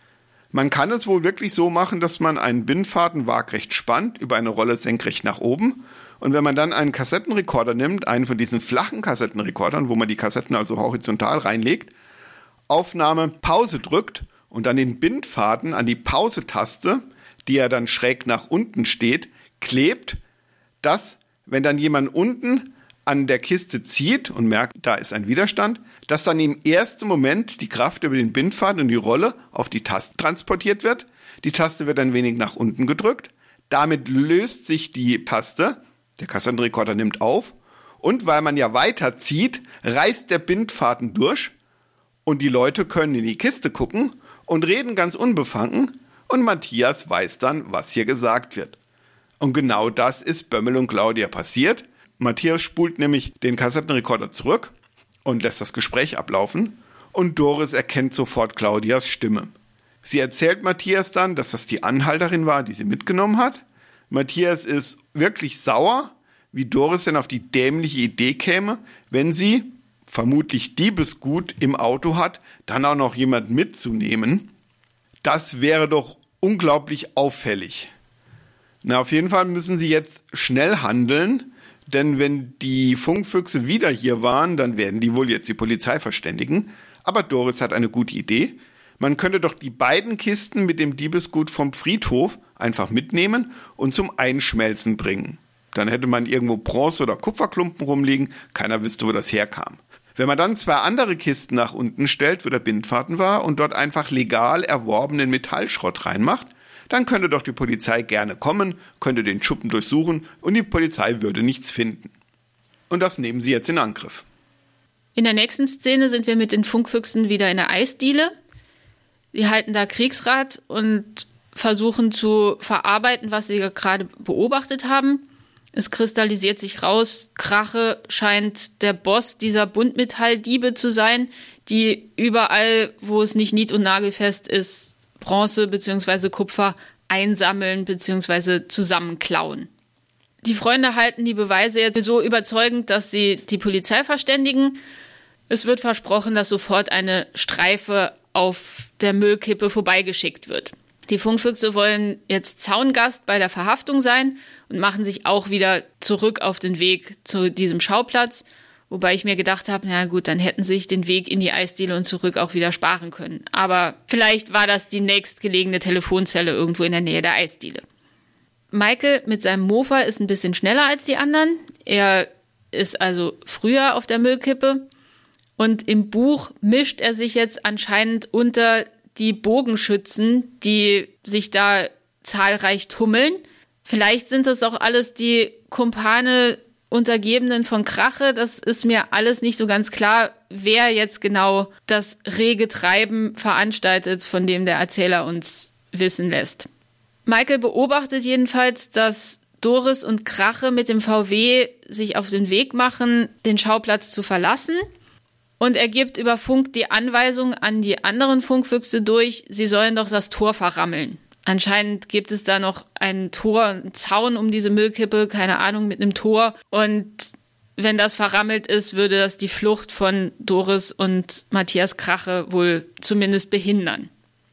Man kann es wohl wirklich so machen, dass man einen Bindfaden waagrecht spannt, über eine Rolle senkrecht nach oben Und wenn man dann einen Kassettenrekorder nimmt, einen von diesen flachen Kassettenrekordern, wo man die Kassetten also horizontal reinlegt, Aufnahme Pause drückt und dann den Bindfaden an die Pause-Taste, die ja dann schräg nach unten steht, klebt, dass, wenn dann jemand unten an der Kiste zieht und merkt, da ist ein Widerstand, dass dann im ersten Moment die Kraft über den Bindfaden und die Rolle auf die Taste transportiert wird. Die Taste wird ein wenig nach unten gedrückt. Damit löst sich die Taste, der Kassettenrekorder nimmt auf und weil man ja weiterzieht, reißt der Bindfaden durch und die Leute können in die Kiste gucken und reden ganz unbefangen und Matthias weiß dann, was hier gesagt wird. Und genau das ist Bömmel und Claudia passiert. Matthias spult nämlich den Kassettenrekorder zurück und lässt das Gespräch ablaufen und Doris erkennt sofort Claudias Stimme. Sie erzählt Matthias dann, dass das die Anhalterin war, die sie mitgenommen hat. Matthias ist wirklich sauer, wie Doris denn auf die dämliche Idee käme, wenn sie vermutlich Diebesgut im Auto hat, dann auch noch jemand mitzunehmen. Das wäre doch unglaublich auffällig. Na, auf jeden Fall müssen sie jetzt schnell handeln, denn wenn die Funkfüchse wieder hier waren, dann werden die wohl jetzt die Polizei verständigen. Aber Doris hat eine gute Idee. Man könnte doch die beiden Kisten mit dem Diebesgut vom Friedhof einfach mitnehmen und zum Einschmelzen bringen. Dann hätte man irgendwo Bronze- oder Kupferklumpen rumliegen, keiner wüsste, wo das herkam. Wenn man dann 2 andere Kisten nach unten stellt, wo der Bindfaden war, und dort einfach legal erworbenen Metallschrott reinmacht, dann könnte doch die Polizei gerne kommen, könnte den Schuppen durchsuchen und die Polizei würde nichts finden. Und das nehmen sie jetzt in Angriff. In der nächsten Szene sind wir mit den Funkfüchsen wieder in der Eisdiele. Die halten da Kriegsrat und versuchen zu verarbeiten, was sie gerade beobachtet haben. Es kristallisiert sich raus, Krache scheint der Boss dieser Buntmetalldiebe zu sein, die überall, wo es nicht nied- und nagelfest ist, Bronze bzw. Kupfer einsammeln bzw. zusammenklauen. Die Freunde halten die Beweise jetzt so überzeugend, dass sie die Polizei verständigen. Es wird versprochen, dass sofort eine Streife auf der Müllkippe vorbeigeschickt wird. Die Funkfüchse wollen jetzt Zaungast bei der Verhaftung sein und machen sich auch wieder zurück auf den Weg zu diesem Schauplatz. Wobei ich mir gedacht habe, na gut, dann hätten sie sich den Weg in die Eisdiele und zurück auch wieder sparen können. Aber vielleicht war das die nächstgelegene Telefonzelle irgendwo in der Nähe der Eisdiele. Michael mit seinem Mofa ist ein bisschen schneller als die anderen. Er ist also früher auf der Müllkippe. Und im Buch mischt er sich jetzt anscheinend unter die Bogenschützen, die sich da zahlreich tummeln. Vielleicht sind das auch alles die Kumpane Untergebenen von Krache. Das ist mir alles nicht so ganz klar, wer jetzt genau das rege Treiben veranstaltet, von dem der Erzähler uns wissen lässt. Michael beobachtet jedenfalls, dass Doris und Krache mit dem VW sich auf den Weg machen, den Schauplatz zu verlassen. Und er gibt über Funk die Anweisung an die anderen Funkfüchse durch, sie sollen doch das Tor verrammeln. Anscheinend gibt es da noch ein Tor, einen Zaun um diese Müllkippe, keine Ahnung, mit einem Tor. Und wenn das verrammelt ist, würde das die Flucht von Doris und Matthias Krache wohl zumindest behindern.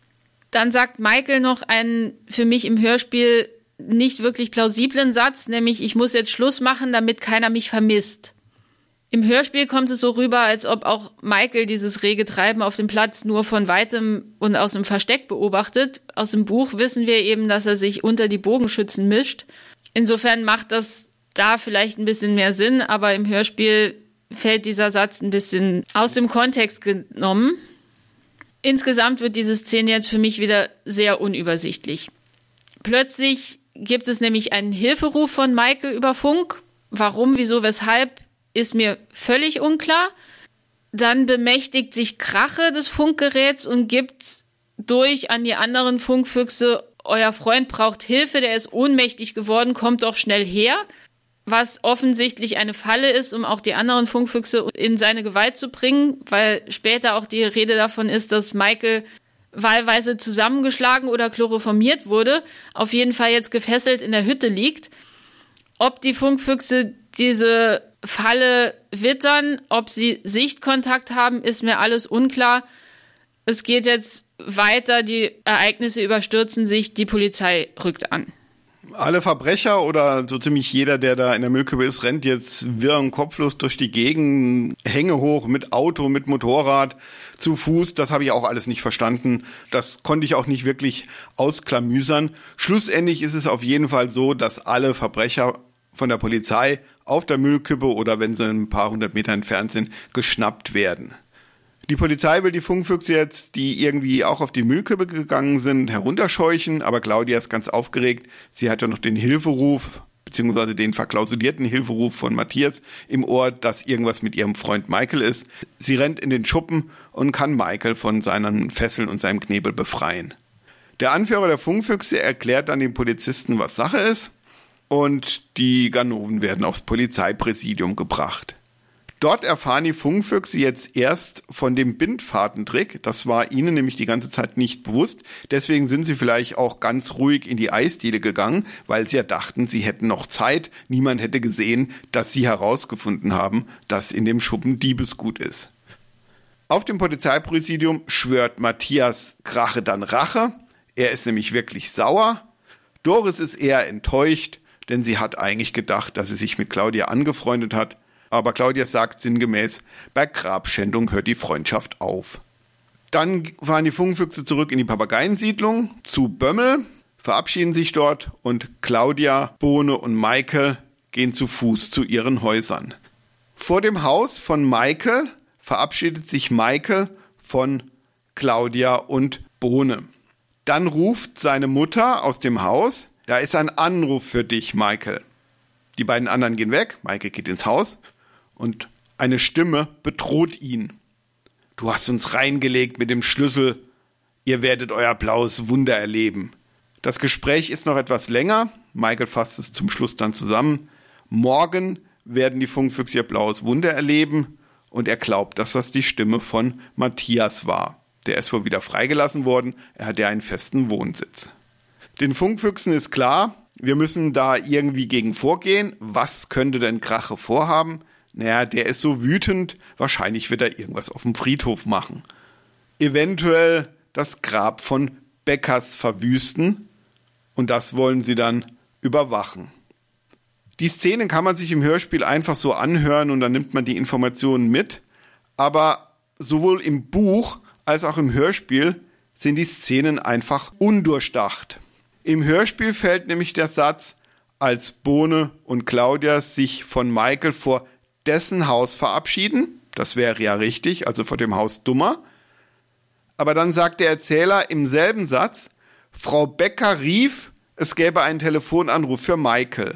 Dann sagt Michael noch einen für mich im Hörspiel nicht wirklich plausiblen Satz, nämlich ich muss jetzt Schluss machen, damit keiner mich vermisst. Im Hörspiel kommt es so rüber, als ob auch Michael dieses rege Treiben auf dem Platz nur von Weitem und aus dem Versteck beobachtet. Aus dem Buch wissen wir eben, dass er sich unter die Bogenschützen mischt. Insofern macht das da vielleicht ein bisschen mehr Sinn, aber im Hörspiel fällt dieser Satz ein bisschen aus dem Kontext genommen. Insgesamt wird diese Szene jetzt für mich wieder sehr unübersichtlich. Plötzlich gibt es nämlich einen Hilferuf von Michael über Funk. Warum, wieso, weshalb, ist mir völlig unklar. Dann bemächtigt sich Krache des Funkgeräts und gibt durch an die anderen Funkfüchse, euer Freund braucht Hilfe, der ist ohnmächtig geworden, kommt doch schnell her. Was offensichtlich eine Falle ist, um auch die anderen Funkfüchse in seine Gewalt zu bringen, weil später auch die Rede davon ist, dass Michael wahlweise zusammengeschlagen oder chloroformiert wurde, auf jeden Fall jetzt gefesselt in der Hütte liegt. Ob die Funkfüchse diese Falle wittern, ob sie Sichtkontakt haben, ist mir alles unklar. Es geht jetzt weiter, die Ereignisse überstürzen sich, die Polizei rückt an. Alle Verbrecher oder so ziemlich jeder, der da in der Müllkippe ist, rennt jetzt wirr und kopflos durch die Gegend, Hänge hoch, mit Auto, mit Motorrad, zu Fuß. Das habe ich auch alles nicht verstanden. Das konnte ich auch nicht wirklich ausklamüsern. Schlussendlich ist es auf jeden Fall so, dass alle Verbrecher von der Polizei auf der Müllkippe oder wenn sie ein paar hundert Meter entfernt sind, geschnappt werden. Die Polizei will die Funkfüchse jetzt, die irgendwie auch auf die Müllkippe gegangen sind, herunterscheuchen, aber Claudia ist ganz aufgeregt. Sie hat ja noch den Hilferuf, beziehungsweise den verklausulierten Hilferuf von Matthias im Ohr, dass irgendwas mit ihrem Freund Michael ist. Sie rennt in den Schuppen und kann Michael von seinen Fesseln und seinem Knebel befreien. Der Anführer der Funkfüchse erklärt dann den Polizisten, was Sache ist, und die Ganoven werden aufs Polizeipräsidium gebracht. Dort erfahren die Funkfüchse jetzt erst von dem Bindfahrtentrick. Das war ihnen nämlich die ganze Zeit nicht bewusst. Deswegen sind sie vielleicht auch ganz ruhig in die Eisdiele gegangen, weil sie ja dachten, sie hätten noch Zeit. Niemand hätte gesehen, dass sie herausgefunden haben, dass in dem Schuppen Diebesgut ist. Auf dem Polizeipräsidium schwört Matthias Krache dann Rache. Er ist nämlich wirklich sauer. Doris ist eher enttäuscht, denn sie hat eigentlich gedacht, dass sie sich mit Claudia angefreundet hat. Aber Claudia sagt sinngemäß, bei Grabschändung hört die Freundschaft auf. Dann fahren die Funkfüchse zurück in die Papageiensiedlung zu Bömmel, verabschieden sich dort und Claudia, Bohne und Michael gehen zu Fuß zu ihren Häusern. Vor dem Haus von Michael verabschiedet sich Michael von Claudia und Bohne. Dann ruft seine Mutter aus dem Haus, da ist ein Anruf für dich, Michael. Die beiden anderen gehen weg, Michael geht ins Haus und eine Stimme bedroht ihn. Du hast uns reingelegt mit dem Schlüssel, ihr werdet euer blaues Wunder erleben. Das Gespräch ist noch etwas länger, Michael fasst es zum Schluss dann zusammen. Morgen werden die Funkfüchse ihr blaues Wunder erleben und er glaubt, dass das die Stimme von Matthias war. Der ist wohl wieder freigelassen worden, er hat ja einen festen Wohnsitz. Den Funkfüchsen ist klar, wir müssen da irgendwie gegen vorgehen. Was könnte denn Krache vorhaben? Naja, der ist so wütend, wahrscheinlich wird er irgendwas auf dem Friedhof machen. Eventuell das Grab von Beckers verwüsten und das wollen sie dann überwachen. Die Szene kann man sich im Hörspiel einfach so anhören und dann nimmt man die Informationen mit, aber sowohl im Buch als auch im Hörspiel sind die Szenen einfach undurchdacht. Im Hörspiel fällt nämlich der Satz, als Bohne und Claudia sich von Michael vor dessen Haus verabschieden. Das wäre ja richtig, also vor dem Haus Dummer. Aber dann sagt der Erzähler im selben Satz, Frau Becker rief, es gäbe einen Telefonanruf für Michael.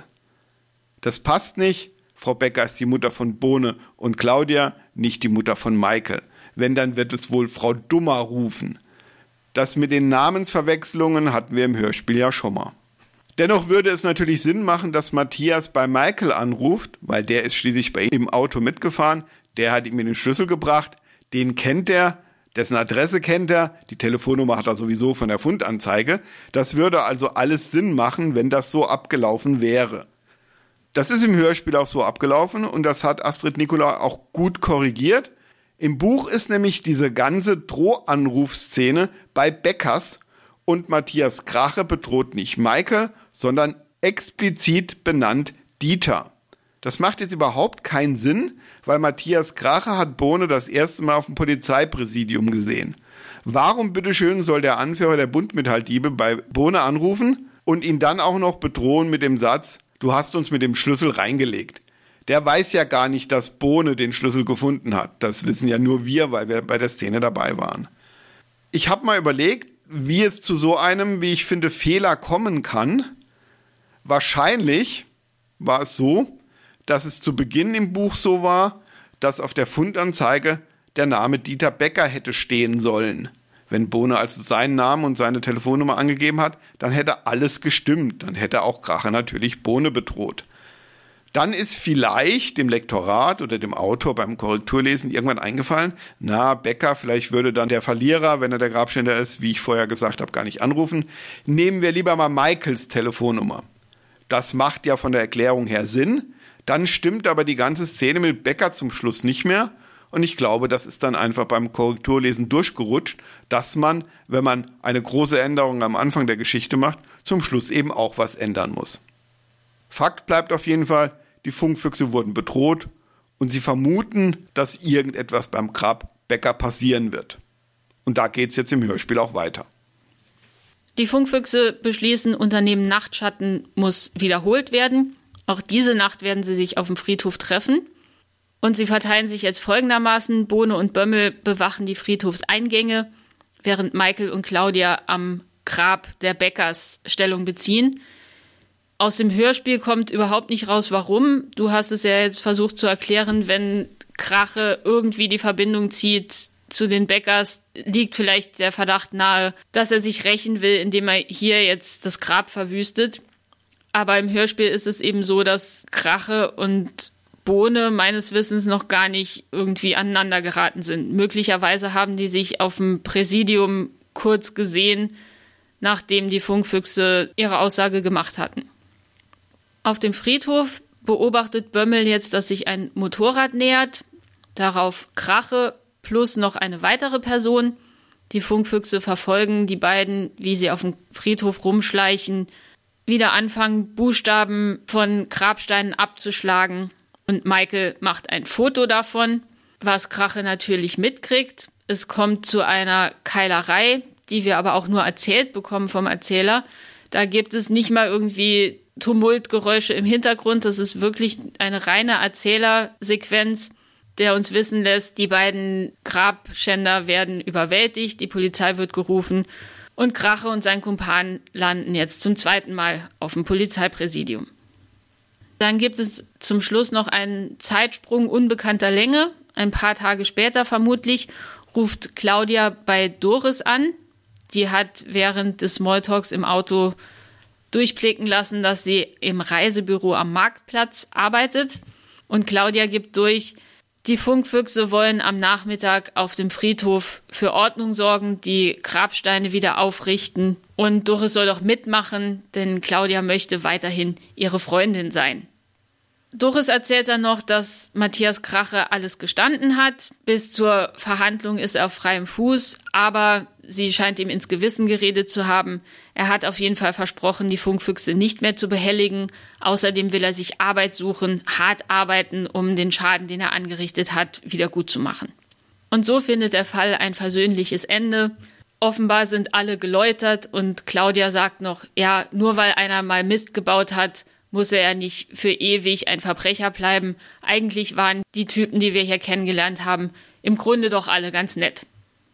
Das passt nicht. Frau Becker ist die Mutter von Bohne und Claudia, nicht die Mutter von Michael. Wenn, dann wird es wohl Frau Dummer rufen. Das mit den Namensverwechslungen hatten wir im Hörspiel ja schon mal. Dennoch würde es natürlich Sinn machen, dass Matthias bei Michael anruft, weil der ist schließlich bei ihm im Auto mitgefahren, der hat ihm den Schlüssel gebracht, den kennt er, dessen Adresse kennt er, die Telefonnummer hat er sowieso von der Fundanzeige. Das würde also alles Sinn machen, wenn das so abgelaufen wäre. Das ist im Hörspiel auch so abgelaufen und das hat Astrid Nicola auch gut korrigiert. Im Buch ist nämlich diese ganze Drohanrufszene bei Beckers und Matthias Krache bedroht nicht Michael, sondern explizit benannt Dieter. Das macht jetzt überhaupt keinen Sinn, weil Matthias Krache hat Bohne das erste Mal auf dem Polizeipräsidium gesehen. Warum bitteschön soll der Anführer der Buntmetalldiebe bei Bohne anrufen und ihn dann auch noch bedrohen mit dem Satz, du hast uns mit dem Schlüssel reingelegt? Der weiß ja gar nicht, dass Bohne den Schlüssel gefunden hat. Das wissen ja nur wir, weil wir bei der Szene dabei waren. Ich habe mal überlegt, wie es zu so einem, wie ich finde, Fehler kommen kann. Wahrscheinlich war es so, dass es zu Beginn im Buch so war, dass auf der Fundanzeige der Name Dieter Becker hätte stehen sollen. Wenn Bohne also seinen Namen und seine Telefonnummer angegeben hat, dann hätte alles gestimmt. Dann hätte auch Krache natürlich Bohne bedroht. Dann ist vielleicht dem Lektorat oder dem Autor beim Korrekturlesen irgendwann eingefallen, Becker, vielleicht würde dann der Verlierer, wenn er der Grabschänder ist, wie ich vorher gesagt habe, gar nicht anrufen. Nehmen wir lieber mal Michaels Telefonnummer. Das macht ja von der Erklärung her Sinn. Dann stimmt aber die ganze Szene mit Becker zum Schluss nicht mehr. Und ich glaube, das ist dann einfach beim Korrekturlesen durchgerutscht, dass man, wenn man eine große Änderung am Anfang der Geschichte macht, zum Schluss eben auch was ändern muss. Fakt bleibt auf jeden Fall, die Funkfüchse wurden bedroht und sie vermuten, dass irgendetwas beim Grab Becker passieren wird. Und da geht's jetzt im Hörspiel auch weiter. Die Funkfüchse beschließen, Unternehmen Nachtschatten muss wiederholt werden. Auch diese Nacht werden sie sich auf dem Friedhof treffen. Und sie verteilen sich jetzt folgendermaßen. Bohne und Bömmel bewachen die Friedhofseingänge, während Michael und Claudia am Grab der Beckers Stellung beziehen. Aus dem Hörspiel kommt überhaupt nicht raus, warum. Du hast es ja jetzt versucht zu erklären, wenn Krache irgendwie die Verbindung zieht zu den Beckers, liegt vielleicht der Verdacht nahe, dass er sich rächen will, indem er hier jetzt das Grab verwüstet. Aber im Hörspiel ist es eben so, dass Krache und Bohne meines Wissens noch gar nicht irgendwie aneinander geraten sind. Möglicherweise haben die sich auf dem Präsidium kurz gesehen, nachdem die Funkfüchse ihre Aussage gemacht hatten. Auf dem Friedhof beobachtet Bömmel jetzt, dass sich ein Motorrad nähert. Darauf Krache plus noch eine weitere Person. Die Funkfüchse verfolgen die beiden, wie sie auf dem Friedhof rumschleichen, wieder anfangen, Buchstaben von Grabsteinen abzuschlagen. Und Michael macht ein Foto davon, was Krache natürlich mitkriegt. Es kommt zu einer Keilerei, die wir aber auch nur erzählt bekommen vom Erzähler. Da gibt es nicht mal irgendwie Tumultgeräusche im Hintergrund. Das ist wirklich eine reine Erzählersequenz, der uns wissen lässt, die beiden Grabschänder werden überwältigt, die Polizei wird gerufen und Krache und sein Kumpan landen jetzt zum zweiten Mal auf dem Polizeipräsidium. Dann gibt es zum Schluss noch einen Zeitsprung unbekannter Länge. Ein paar Tage später vermutlich ruft Claudia bei Doris an. Die hat während des Smalltalks im Auto durchblicken lassen, dass sie im Reisebüro am Marktplatz arbeitet. Und Claudia gibt durch, die Funkfüchse wollen am Nachmittag auf dem Friedhof für Ordnung sorgen, die Grabsteine wieder aufrichten. Und Doris soll doch mitmachen, denn Claudia möchte weiterhin ihre Freundin sein. Doris erzählt dann noch, dass Matthias Krache alles gestanden hat. Bis zur Verhandlung ist er auf freiem Fuß, aber sie scheint ihm ins Gewissen geredet zu haben. Er hat auf jeden Fall versprochen, die Funkfüchse nicht mehr zu behelligen. Außerdem will er sich Arbeit suchen, hart arbeiten, um den Schaden, den er angerichtet hat, wieder gut zu machen. Und so findet der Fall ein versöhnliches Ende. Offenbar sind alle geläutert und Claudia sagt noch, ja, nur weil einer mal Mist gebaut hat, muss er ja nicht für ewig ein Verbrecher bleiben. Eigentlich waren die Typen, die wir hier kennengelernt haben, im Grunde doch alle ganz nett.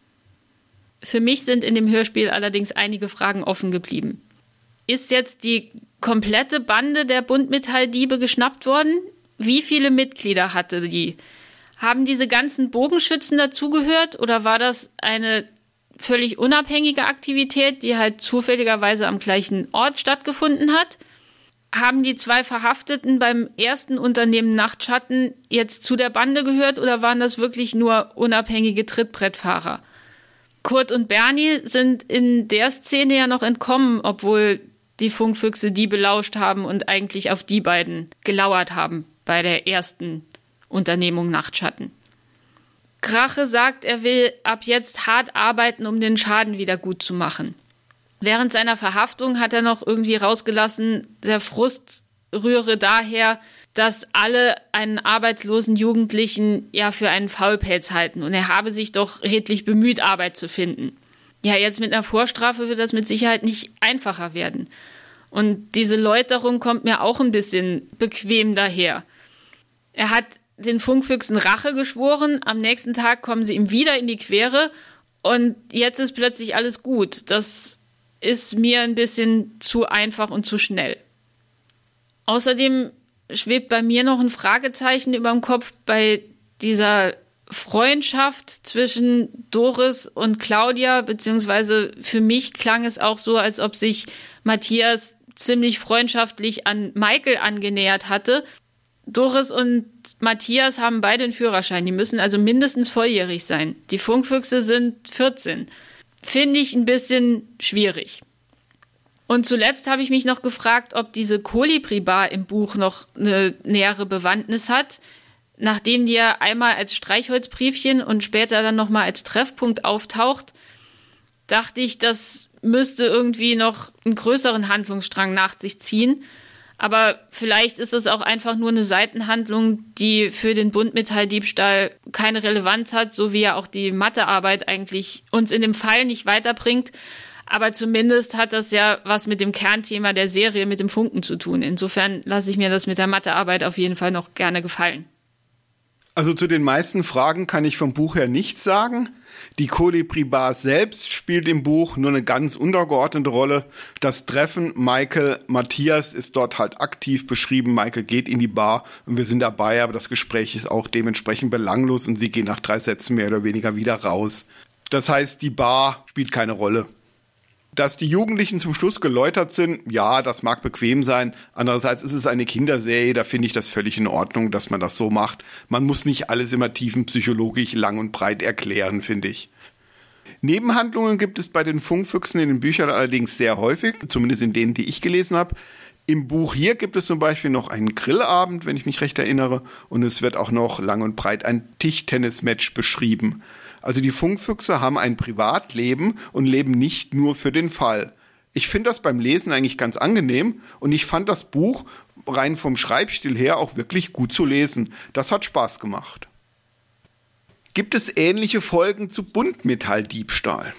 Für mich sind in dem Hörspiel allerdings einige Fragen offen geblieben. Ist jetzt die komplette Bande der Buntmetalldiebe geschnappt worden? Wie viele Mitglieder hatte die? Haben diese ganzen Bogenschützen dazugehört oder war das eine völlig unabhängige Aktivität, die halt zufälligerweise am gleichen Ort stattgefunden hat? Haben die zwei Verhafteten beim ersten Unternehmen Nachtschatten jetzt zu der Bande gehört oder waren das wirklich nur unabhängige Trittbrettfahrer? Kurt und Bernie sind in der Szene ja noch entkommen, obwohl die Funkfüchse die belauscht haben und eigentlich auf die beiden gelauert haben bei der ersten Unternehmung Nachtschatten. Krache sagt, er will ab jetzt hart arbeiten, um den Schaden wieder gut zu machen. Während seiner Verhaftung hat er noch irgendwie rausgelassen, der Frust rühre daher, dass alle einen arbeitslosen Jugendlichen ja für einen Faulpelz halten und er habe sich doch redlich bemüht, Arbeit zu finden. Ja, jetzt mit einer Vorstrafe wird das mit Sicherheit nicht einfacher werden. Und diese Läuterung kommt mir auch ein bisschen bequem daher. Er hat den Funkfüchsen Rache geschworen, am nächsten Tag kommen sie ihm wieder in die Quere und jetzt ist plötzlich alles gut. Das ist mir ein bisschen zu einfach und zu schnell. Außerdem schwebt bei mir noch ein Fragezeichen über dem Kopf bei dieser Freundschaft zwischen Doris und Claudia, beziehungsweise für mich klang es auch so, als ob sich Matthias ziemlich freundschaftlich an Michael angenähert hatte. Doris und Matthias haben beide einen Führerschein, die müssen also mindestens volljährig sein. Die Funkfüchse sind 14. Finde ich ein bisschen schwierig. Und zuletzt habe ich mich noch gefragt, ob diese Kolibri-Bar im Buch noch eine nähere Bewandtnis hat. nachdem die ja einmal als Streichholzbriefchen und später dann nochmal als Treffpunkt auftaucht, dachte ich, das müsste irgendwie noch einen größeren Handlungsstrang nach sich ziehen. Aber vielleicht ist es auch einfach nur eine Seitenhandlung, die für den Buntmetalldiebstahl keine Relevanz hat, so wie ja auch die Mathearbeit eigentlich uns in dem Fall nicht weiterbringt. Aber zumindest hat das ja was mit dem Kernthema der Serie, mit dem Funken zu tun. Insofern lasse ich mir das mit der Mathearbeit auf jeden Fall noch gerne gefallen. Also zu den meisten Fragen kann ich vom Buch her nichts sagen. Die Kolibri-Bar selbst spielt im Buch nur eine ganz untergeordnete Rolle. Das Treffen Michael-Matthias ist dort halt aktiv beschrieben. Michael geht in die Bar und wir sind dabei, aber das Gespräch ist auch dementsprechend belanglos und sie gehen nach 3 Sätzen mehr oder weniger wieder raus. Das heißt, die Bar spielt keine Rolle. Dass die Jugendlichen zum Schluss geläutert sind, ja, das mag bequem sein. Andererseits ist es eine Kinderserie, da finde ich das völlig in Ordnung, dass man das so macht. Man muss nicht alles immer tiefenpsychologisch lang und breit erklären, finde ich. Nebenhandlungen gibt es bei den Funkfüchsen in den Büchern allerdings sehr häufig, zumindest in denen, die ich gelesen habe. Im Buch hier gibt es zum Beispiel noch einen Grillabend, wenn ich mich recht erinnere, und es wird auch noch lang und breit ein Tischtennismatch beschrieben. Also die Funkfüchse haben ein Privatleben und leben nicht nur für den Fall. Ich finde das beim Lesen eigentlich ganz angenehm und ich fand das Buch rein vom Schreibstil her auch wirklich gut zu lesen. Das hat Spaß gemacht. Gibt es ähnliche Folgen zu Buntmetalldiebstahl?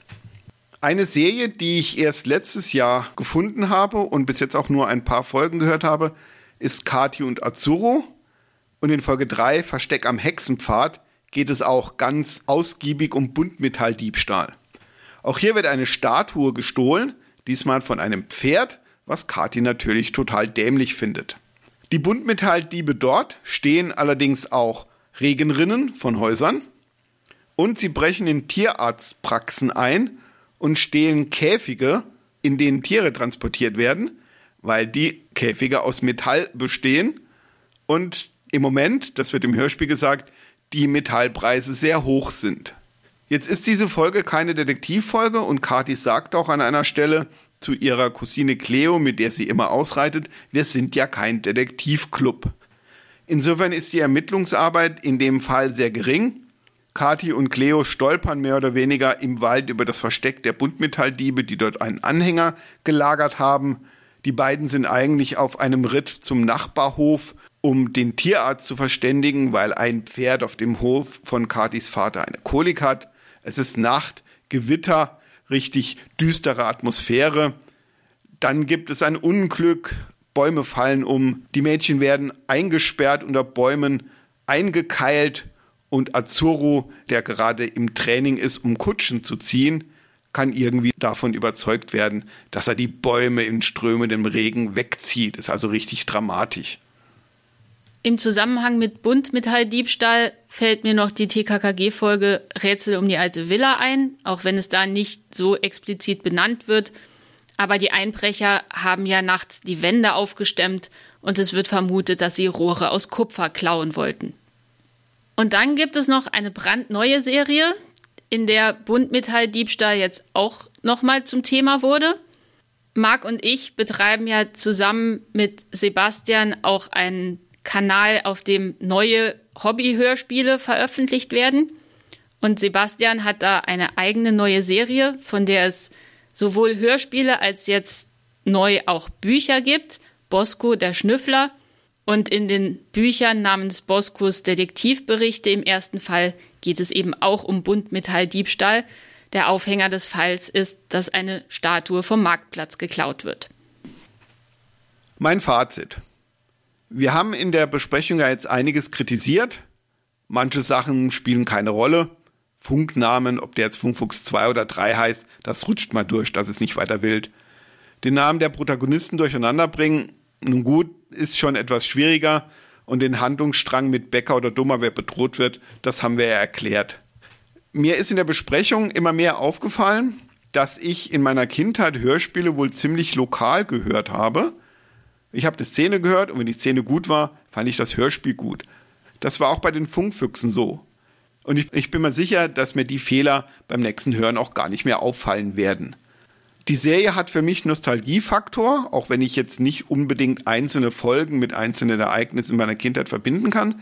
Eine Serie, die ich erst letztes Jahr gefunden habe und bis jetzt auch nur ein paar Folgen gehört habe, ist Kathi und Azzurro. Und in Folge 3, Versteck am Hexenpfad, geht es auch ganz ausgiebig um Buntmetalldiebstahl. Auch hier wird eine Statue gestohlen, diesmal von einem Pferd, was Kathi natürlich total dämlich findet. Die Buntmetalldiebe dort stehlen allerdings auch Regenrinnen von Häusern und sie brechen in Tierarztpraxen ein und stehlen Käfige, in denen Tiere transportiert werden, weil die Käfige aus Metall bestehen und im Moment, das wird im Hörspiel gesagt, die Metallpreise sehr hoch sind. Jetzt ist diese Folge keine Detektivfolge und Kathi sagt auch an einer Stelle zu ihrer Cousine Cleo, mit der sie immer ausreitet, wir sind ja kein Detektivclub. Insofern ist die Ermittlungsarbeit in dem Fall sehr gering. Kathi und Cleo stolpern mehr oder weniger im Wald über das Versteck der Buntmetalldiebe, die dort einen Anhänger gelagert haben. Die beiden sind eigentlich auf einem Ritt zum Nachbarhof, um den Tierarzt zu verständigen, weil ein Pferd auf dem Hof von Kathis Vater eine Kolik hat. Es ist Nacht, Gewitter, richtig düstere Atmosphäre. Dann gibt es ein Unglück, Bäume fallen um, die Mädchen werden eingesperrt unter Bäumen, eingekeilt und Azzurro, der gerade im Training ist, um Kutschen zu ziehen, kann irgendwie davon überzeugt werden, dass er die Bäume in strömendem Regen wegzieht. Ist also richtig dramatisch. Im Zusammenhang mit Buntmetalldiebstahl fällt mir noch die TKKG-Folge Rätsel um die alte Villa ein, auch wenn es da nicht so explizit benannt wird. Aber die Einbrecher haben ja nachts die Wände aufgestemmt und es wird vermutet, dass sie Rohre aus Kupfer klauen wollten. Und dann gibt es noch eine brandneue Serie, in der Buntmetalldiebstahl jetzt auch nochmal zum Thema wurde. Marc und ich betreiben ja zusammen mit Sebastian auch einen Kanal, auf dem neue Hobby-Hörspiele veröffentlicht werden. Und Sebastian hat da eine eigene neue Serie, von der es sowohl Hörspiele als jetzt neu auch Bücher gibt. Bosco, der Schnüffler. Und in den Büchern namens Boscos Detektivberichte im ersten Fall geht es eben auch um Buntmetalldiebstahl. Der Aufhänger des Falls ist, dass eine Statue vom Marktplatz geklaut wird. Mein Fazit. Wir haben in der Besprechung ja jetzt einiges kritisiert. Manche Sachen spielen keine Rolle. Funknamen, ob der jetzt Funkfuchs 2 oder 3 heißt, das rutscht mal durch, das ist nicht weiter wild. Den Namen der Protagonisten durcheinander bringen, nun gut, ist schon etwas schwieriger. Und den Handlungsstrang mit Becker oder Dummer, wer bedroht wird, das haben wir ja erklärt. Mir ist in der Besprechung immer mehr aufgefallen, dass ich in meiner Kindheit Hörspiele wohl ziemlich lokal gehört habe. Ich habe eine Szene gehört und wenn die Szene gut war, fand ich das Hörspiel gut. Das war auch bei den Funkfüchsen so. Und ich bin mir sicher, dass mir die Fehler beim nächsten Hören auch gar nicht mehr auffallen werden. Die Serie hat für mich Nostalgiefaktor, auch wenn ich jetzt nicht unbedingt einzelne Folgen mit einzelnen Ereignissen in meiner Kindheit verbinden kann.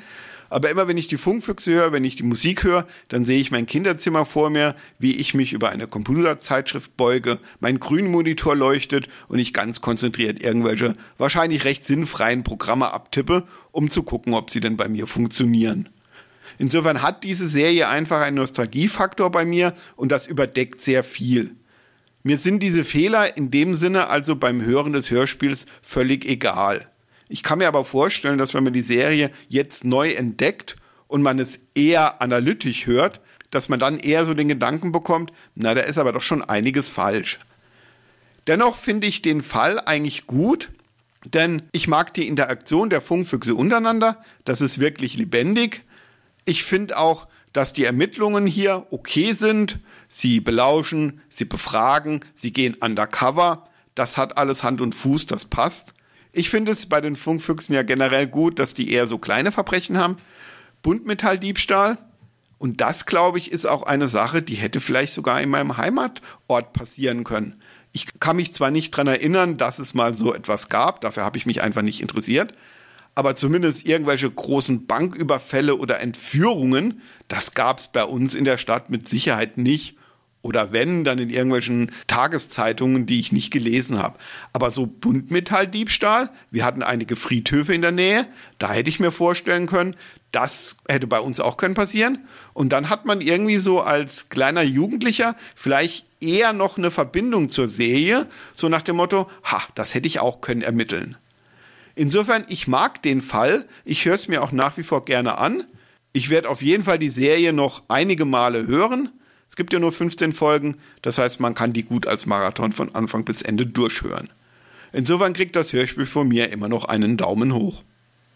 Aber immer wenn ich die Funkfüchse höre, wenn ich die Musik höre, dann sehe ich mein Kinderzimmer vor mir, wie ich mich über eine Computerzeitschrift beuge, mein Grünmonitor leuchtet und ich ganz konzentriert irgendwelche wahrscheinlich recht sinnfreien Programme abtippe, um zu gucken, ob sie denn bei mir funktionieren. Insofern hat diese Serie einfach einen Nostalgiefaktor bei mir und das überdeckt sehr viel. Mir sind diese Fehler in dem Sinne also beim Hören des Hörspiels völlig egal. Ich kann mir aber vorstellen, dass wenn man die Serie jetzt neu entdeckt und man es eher analytisch hört, dass man dann eher so den Gedanken bekommt, na, da ist aber doch schon einiges falsch. Dennoch finde ich den Fall eigentlich gut, denn ich mag die Interaktion der Funkfüchse untereinander, das ist wirklich lebendig. Ich finde auch, dass die Ermittlungen hier okay sind. Sie belauschen, sie befragen, sie gehen undercover. Das hat alles Hand und Fuß, das passt. Ich finde es bei den Funkfüchsen ja generell gut, dass die eher so kleine Verbrechen haben. Buntmetalldiebstahl. Und das, glaube ich, ist auch eine Sache, die hätte vielleicht sogar in meinem Heimatort passieren können. Ich kann mich zwar nicht daran erinnern, dass es mal so etwas gab, dafür habe ich mich einfach nicht interessiert, aber zumindest irgendwelche großen Banküberfälle oder Entführungen, das gab es bei uns in der Stadt mit Sicherheit nicht. Oder wenn, dann in irgendwelchen Tageszeitungen, die ich nicht gelesen habe. Aber so Buntmetalldiebstahl, wir hatten einige Friedhöfe in der Nähe, da hätte ich mir vorstellen können, das hätte bei uns auch können passieren. Und dann hat man irgendwie so als kleiner Jugendlicher vielleicht eher noch eine Verbindung zur Serie, so nach dem Motto, das hätte ich auch können ermitteln. Insofern, ich mag den Fall, ich höre es mir auch nach wie vor gerne an. Ich werde auf jeden Fall die Serie noch einige Male hören. Es gibt ja nur 15 Folgen, das heißt, man kann die gut als Marathon von Anfang bis Ende durchhören. Insofern kriegt das Hörspiel von mir immer noch einen Daumen hoch.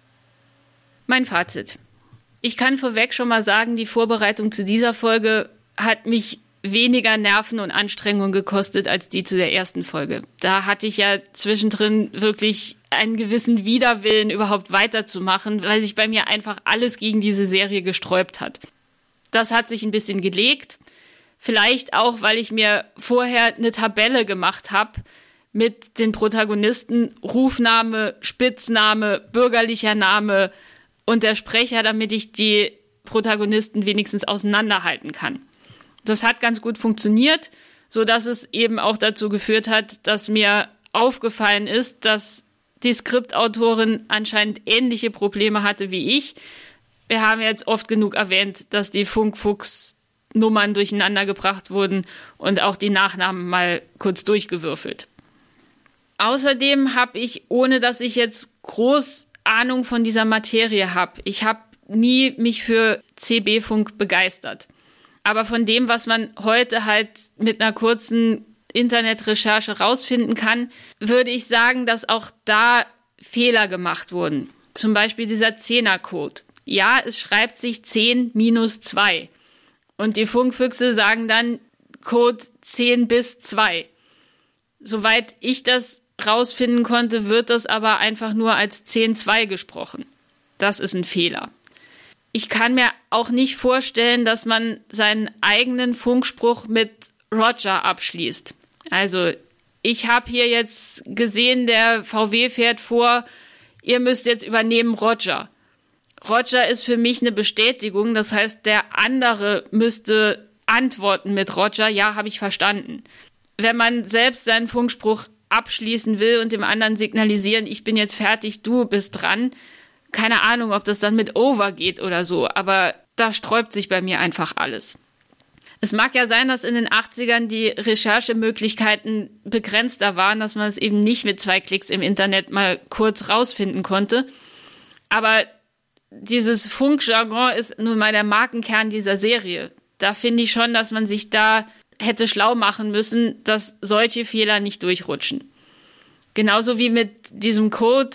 Mein Fazit. Ich kann vorweg schon mal sagen, die Vorbereitung zu dieser Folge hat mich weniger Nerven und Anstrengungen gekostet als die zu der ersten Folge. Da hatte ich ja zwischendrin wirklich einen gewissen Widerwillen, überhaupt weiterzumachen, weil sich bei mir einfach alles gegen diese Serie gesträubt hat. Das hat sich ein bisschen gelegt. Vielleicht auch, weil ich mir vorher eine Tabelle gemacht habe mit den Protagonisten, Rufname, Spitzname, bürgerlicher Name und der Sprecher, damit ich die Protagonisten wenigstens auseinanderhalten kann. Das hat ganz gut funktioniert, sodass es eben auch dazu geführt hat, dass mir aufgefallen ist, dass die Skriptautorin anscheinend ähnliche Probleme hatte wie ich. Wir haben jetzt oft genug erwähnt, dass die Funkfuchs-Nummern durcheinander gebracht wurden und auch die Nachnamen mal kurz durchgewürfelt. Außerdem habe ich, ohne dass ich jetzt groß Ahnung von dieser Materie habe, ich habe nie mich für CB-Funk begeistert. Aber von dem, was man heute halt mit einer kurzen Internetrecherche rausfinden kann, würde ich sagen, dass auch da Fehler gemacht wurden. Zum Beispiel dieser 10er-Code. Ja, es schreibt sich 10-2. Und die Funkfüchse sagen dann Code 10-2. Soweit ich das rausfinden konnte, wird das aber einfach nur als 10-2 gesprochen. Das ist ein Fehler. Ich kann mir auch nicht vorstellen, dass man seinen eigenen Funkspruch mit Roger abschließt. Also, ich habe hier jetzt gesehen, der VW fährt vor, ihr müsst jetzt übernehmen Roger. Roger ist für mich eine Bestätigung, das heißt, der andere müsste antworten mit Roger, ja, habe ich verstanden. Wenn man selbst seinen Funkspruch abschließen will und dem anderen signalisieren, ich bin jetzt fertig, du bist dran, keine Ahnung, ob das dann mit Over geht oder so, aber da sträubt sich bei mir einfach alles. Es mag ja sein, dass in den 80ern die Recherchemöglichkeiten begrenzter waren, dass man es eben nicht mit 2 Klicks im Internet mal kurz rausfinden konnte. Aber dieses Funkjargon ist nun mal der Markenkern dieser Serie. Da finde ich schon, dass man sich da hätte schlau machen müssen, dass solche Fehler nicht durchrutschen. Genauso wie mit diesem Code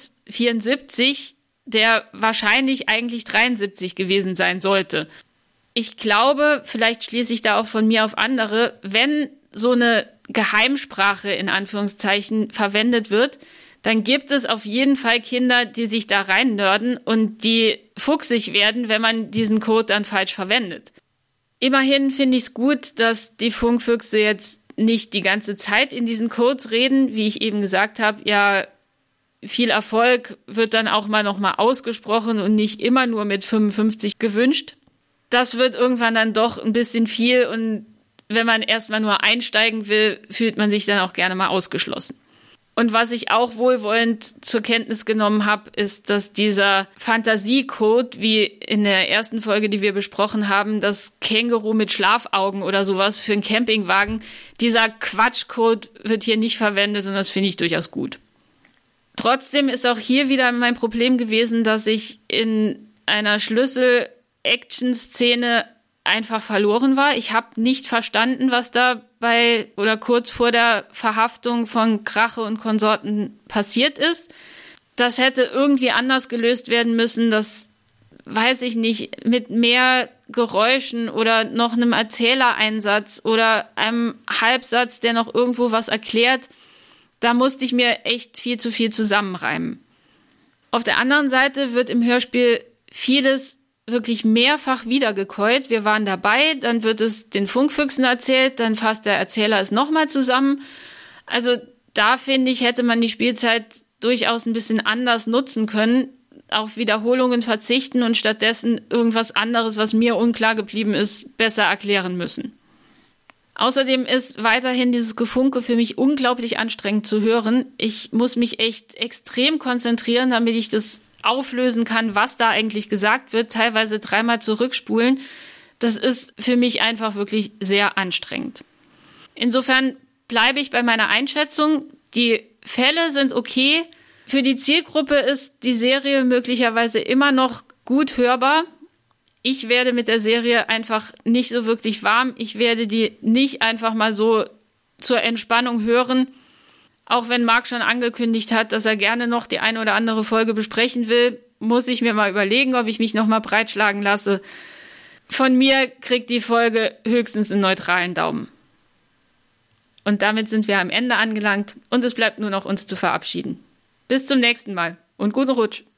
74, der wahrscheinlich eigentlich 73 gewesen sein sollte. Ich glaube, vielleicht schließe ich da auch von mir auf andere, wenn so eine Geheimsprache in Anführungszeichen verwendet wird, dann gibt es auf jeden Fall Kinder, die sich da rein nörden und die fuchsig werden, wenn man diesen Code dann falsch verwendet. Immerhin finde ich es gut, dass die Funkfüchse jetzt nicht die ganze Zeit in diesen Codes reden, wie ich eben gesagt habe, ja, viel Erfolg wird dann auch noch mal ausgesprochen und nicht immer nur mit 55 gewünscht. Das wird irgendwann dann doch ein bisschen viel und wenn man erstmal nur einsteigen will, fühlt man sich dann auch gerne mal ausgeschlossen. Und was ich auch wohlwollend zur Kenntnis genommen habe, ist, dass dieser Fantasiecode, wie in der ersten Folge, die wir besprochen haben, das Känguru mit Schlafaugen oder sowas für einen Campingwagen, dieser Quatschcode wird hier nicht verwendet und das finde ich durchaus gut. Trotzdem ist auch hier wieder mein Problem gewesen, dass ich in einer Schlüssel-Action-Szene einfach verloren war. Ich habe nicht verstanden, was da oder kurz vor der Verhaftung von Krache und Konsorten passiert ist. Das hätte irgendwie anders gelöst werden müssen. Das weiß ich nicht, mit mehr Geräuschen oder noch einem Erzählereinsatz oder einem Halbsatz, der noch irgendwo was erklärt. Da musste ich mir echt viel zu viel zusammenreimen. Auf der anderen Seite wird im Hörspiel vieles wirklich mehrfach wiedergekäut. Wir waren dabei, dann wird es den Funkfüchsen erzählt, dann fasst der Erzähler es nochmal zusammen. Also da finde ich, hätte man die Spielzeit durchaus ein bisschen anders nutzen können, auf Wiederholungen verzichten und stattdessen irgendwas anderes, was mir unklar geblieben ist, besser erklären müssen. Außerdem ist weiterhin dieses Gefunke für mich unglaublich anstrengend zu hören. Ich muss mich echt extrem konzentrieren, damit ich das auflösen kann, was da eigentlich gesagt wird, teilweise 3-mal zurückspulen. Das ist für mich einfach wirklich sehr anstrengend. Insofern bleibe ich bei meiner Einschätzung. Die Fälle sind okay. Für die Zielgruppe ist die Serie möglicherweise immer noch gut hörbar. Ich werde mit der Serie einfach nicht so wirklich warm. Ich werde die nicht einfach mal so zur Entspannung hören. Auch wenn Marc schon angekündigt hat, dass er gerne noch die eine oder andere Folge besprechen will, muss ich mir mal überlegen, ob ich mich noch mal breitschlagen lasse. Von mir kriegt die Folge höchstens einen neutralen Daumen. Und damit sind wir am Ende angelangt und es bleibt nur noch uns zu verabschieden. Bis zum nächsten Mal und guten Rutsch.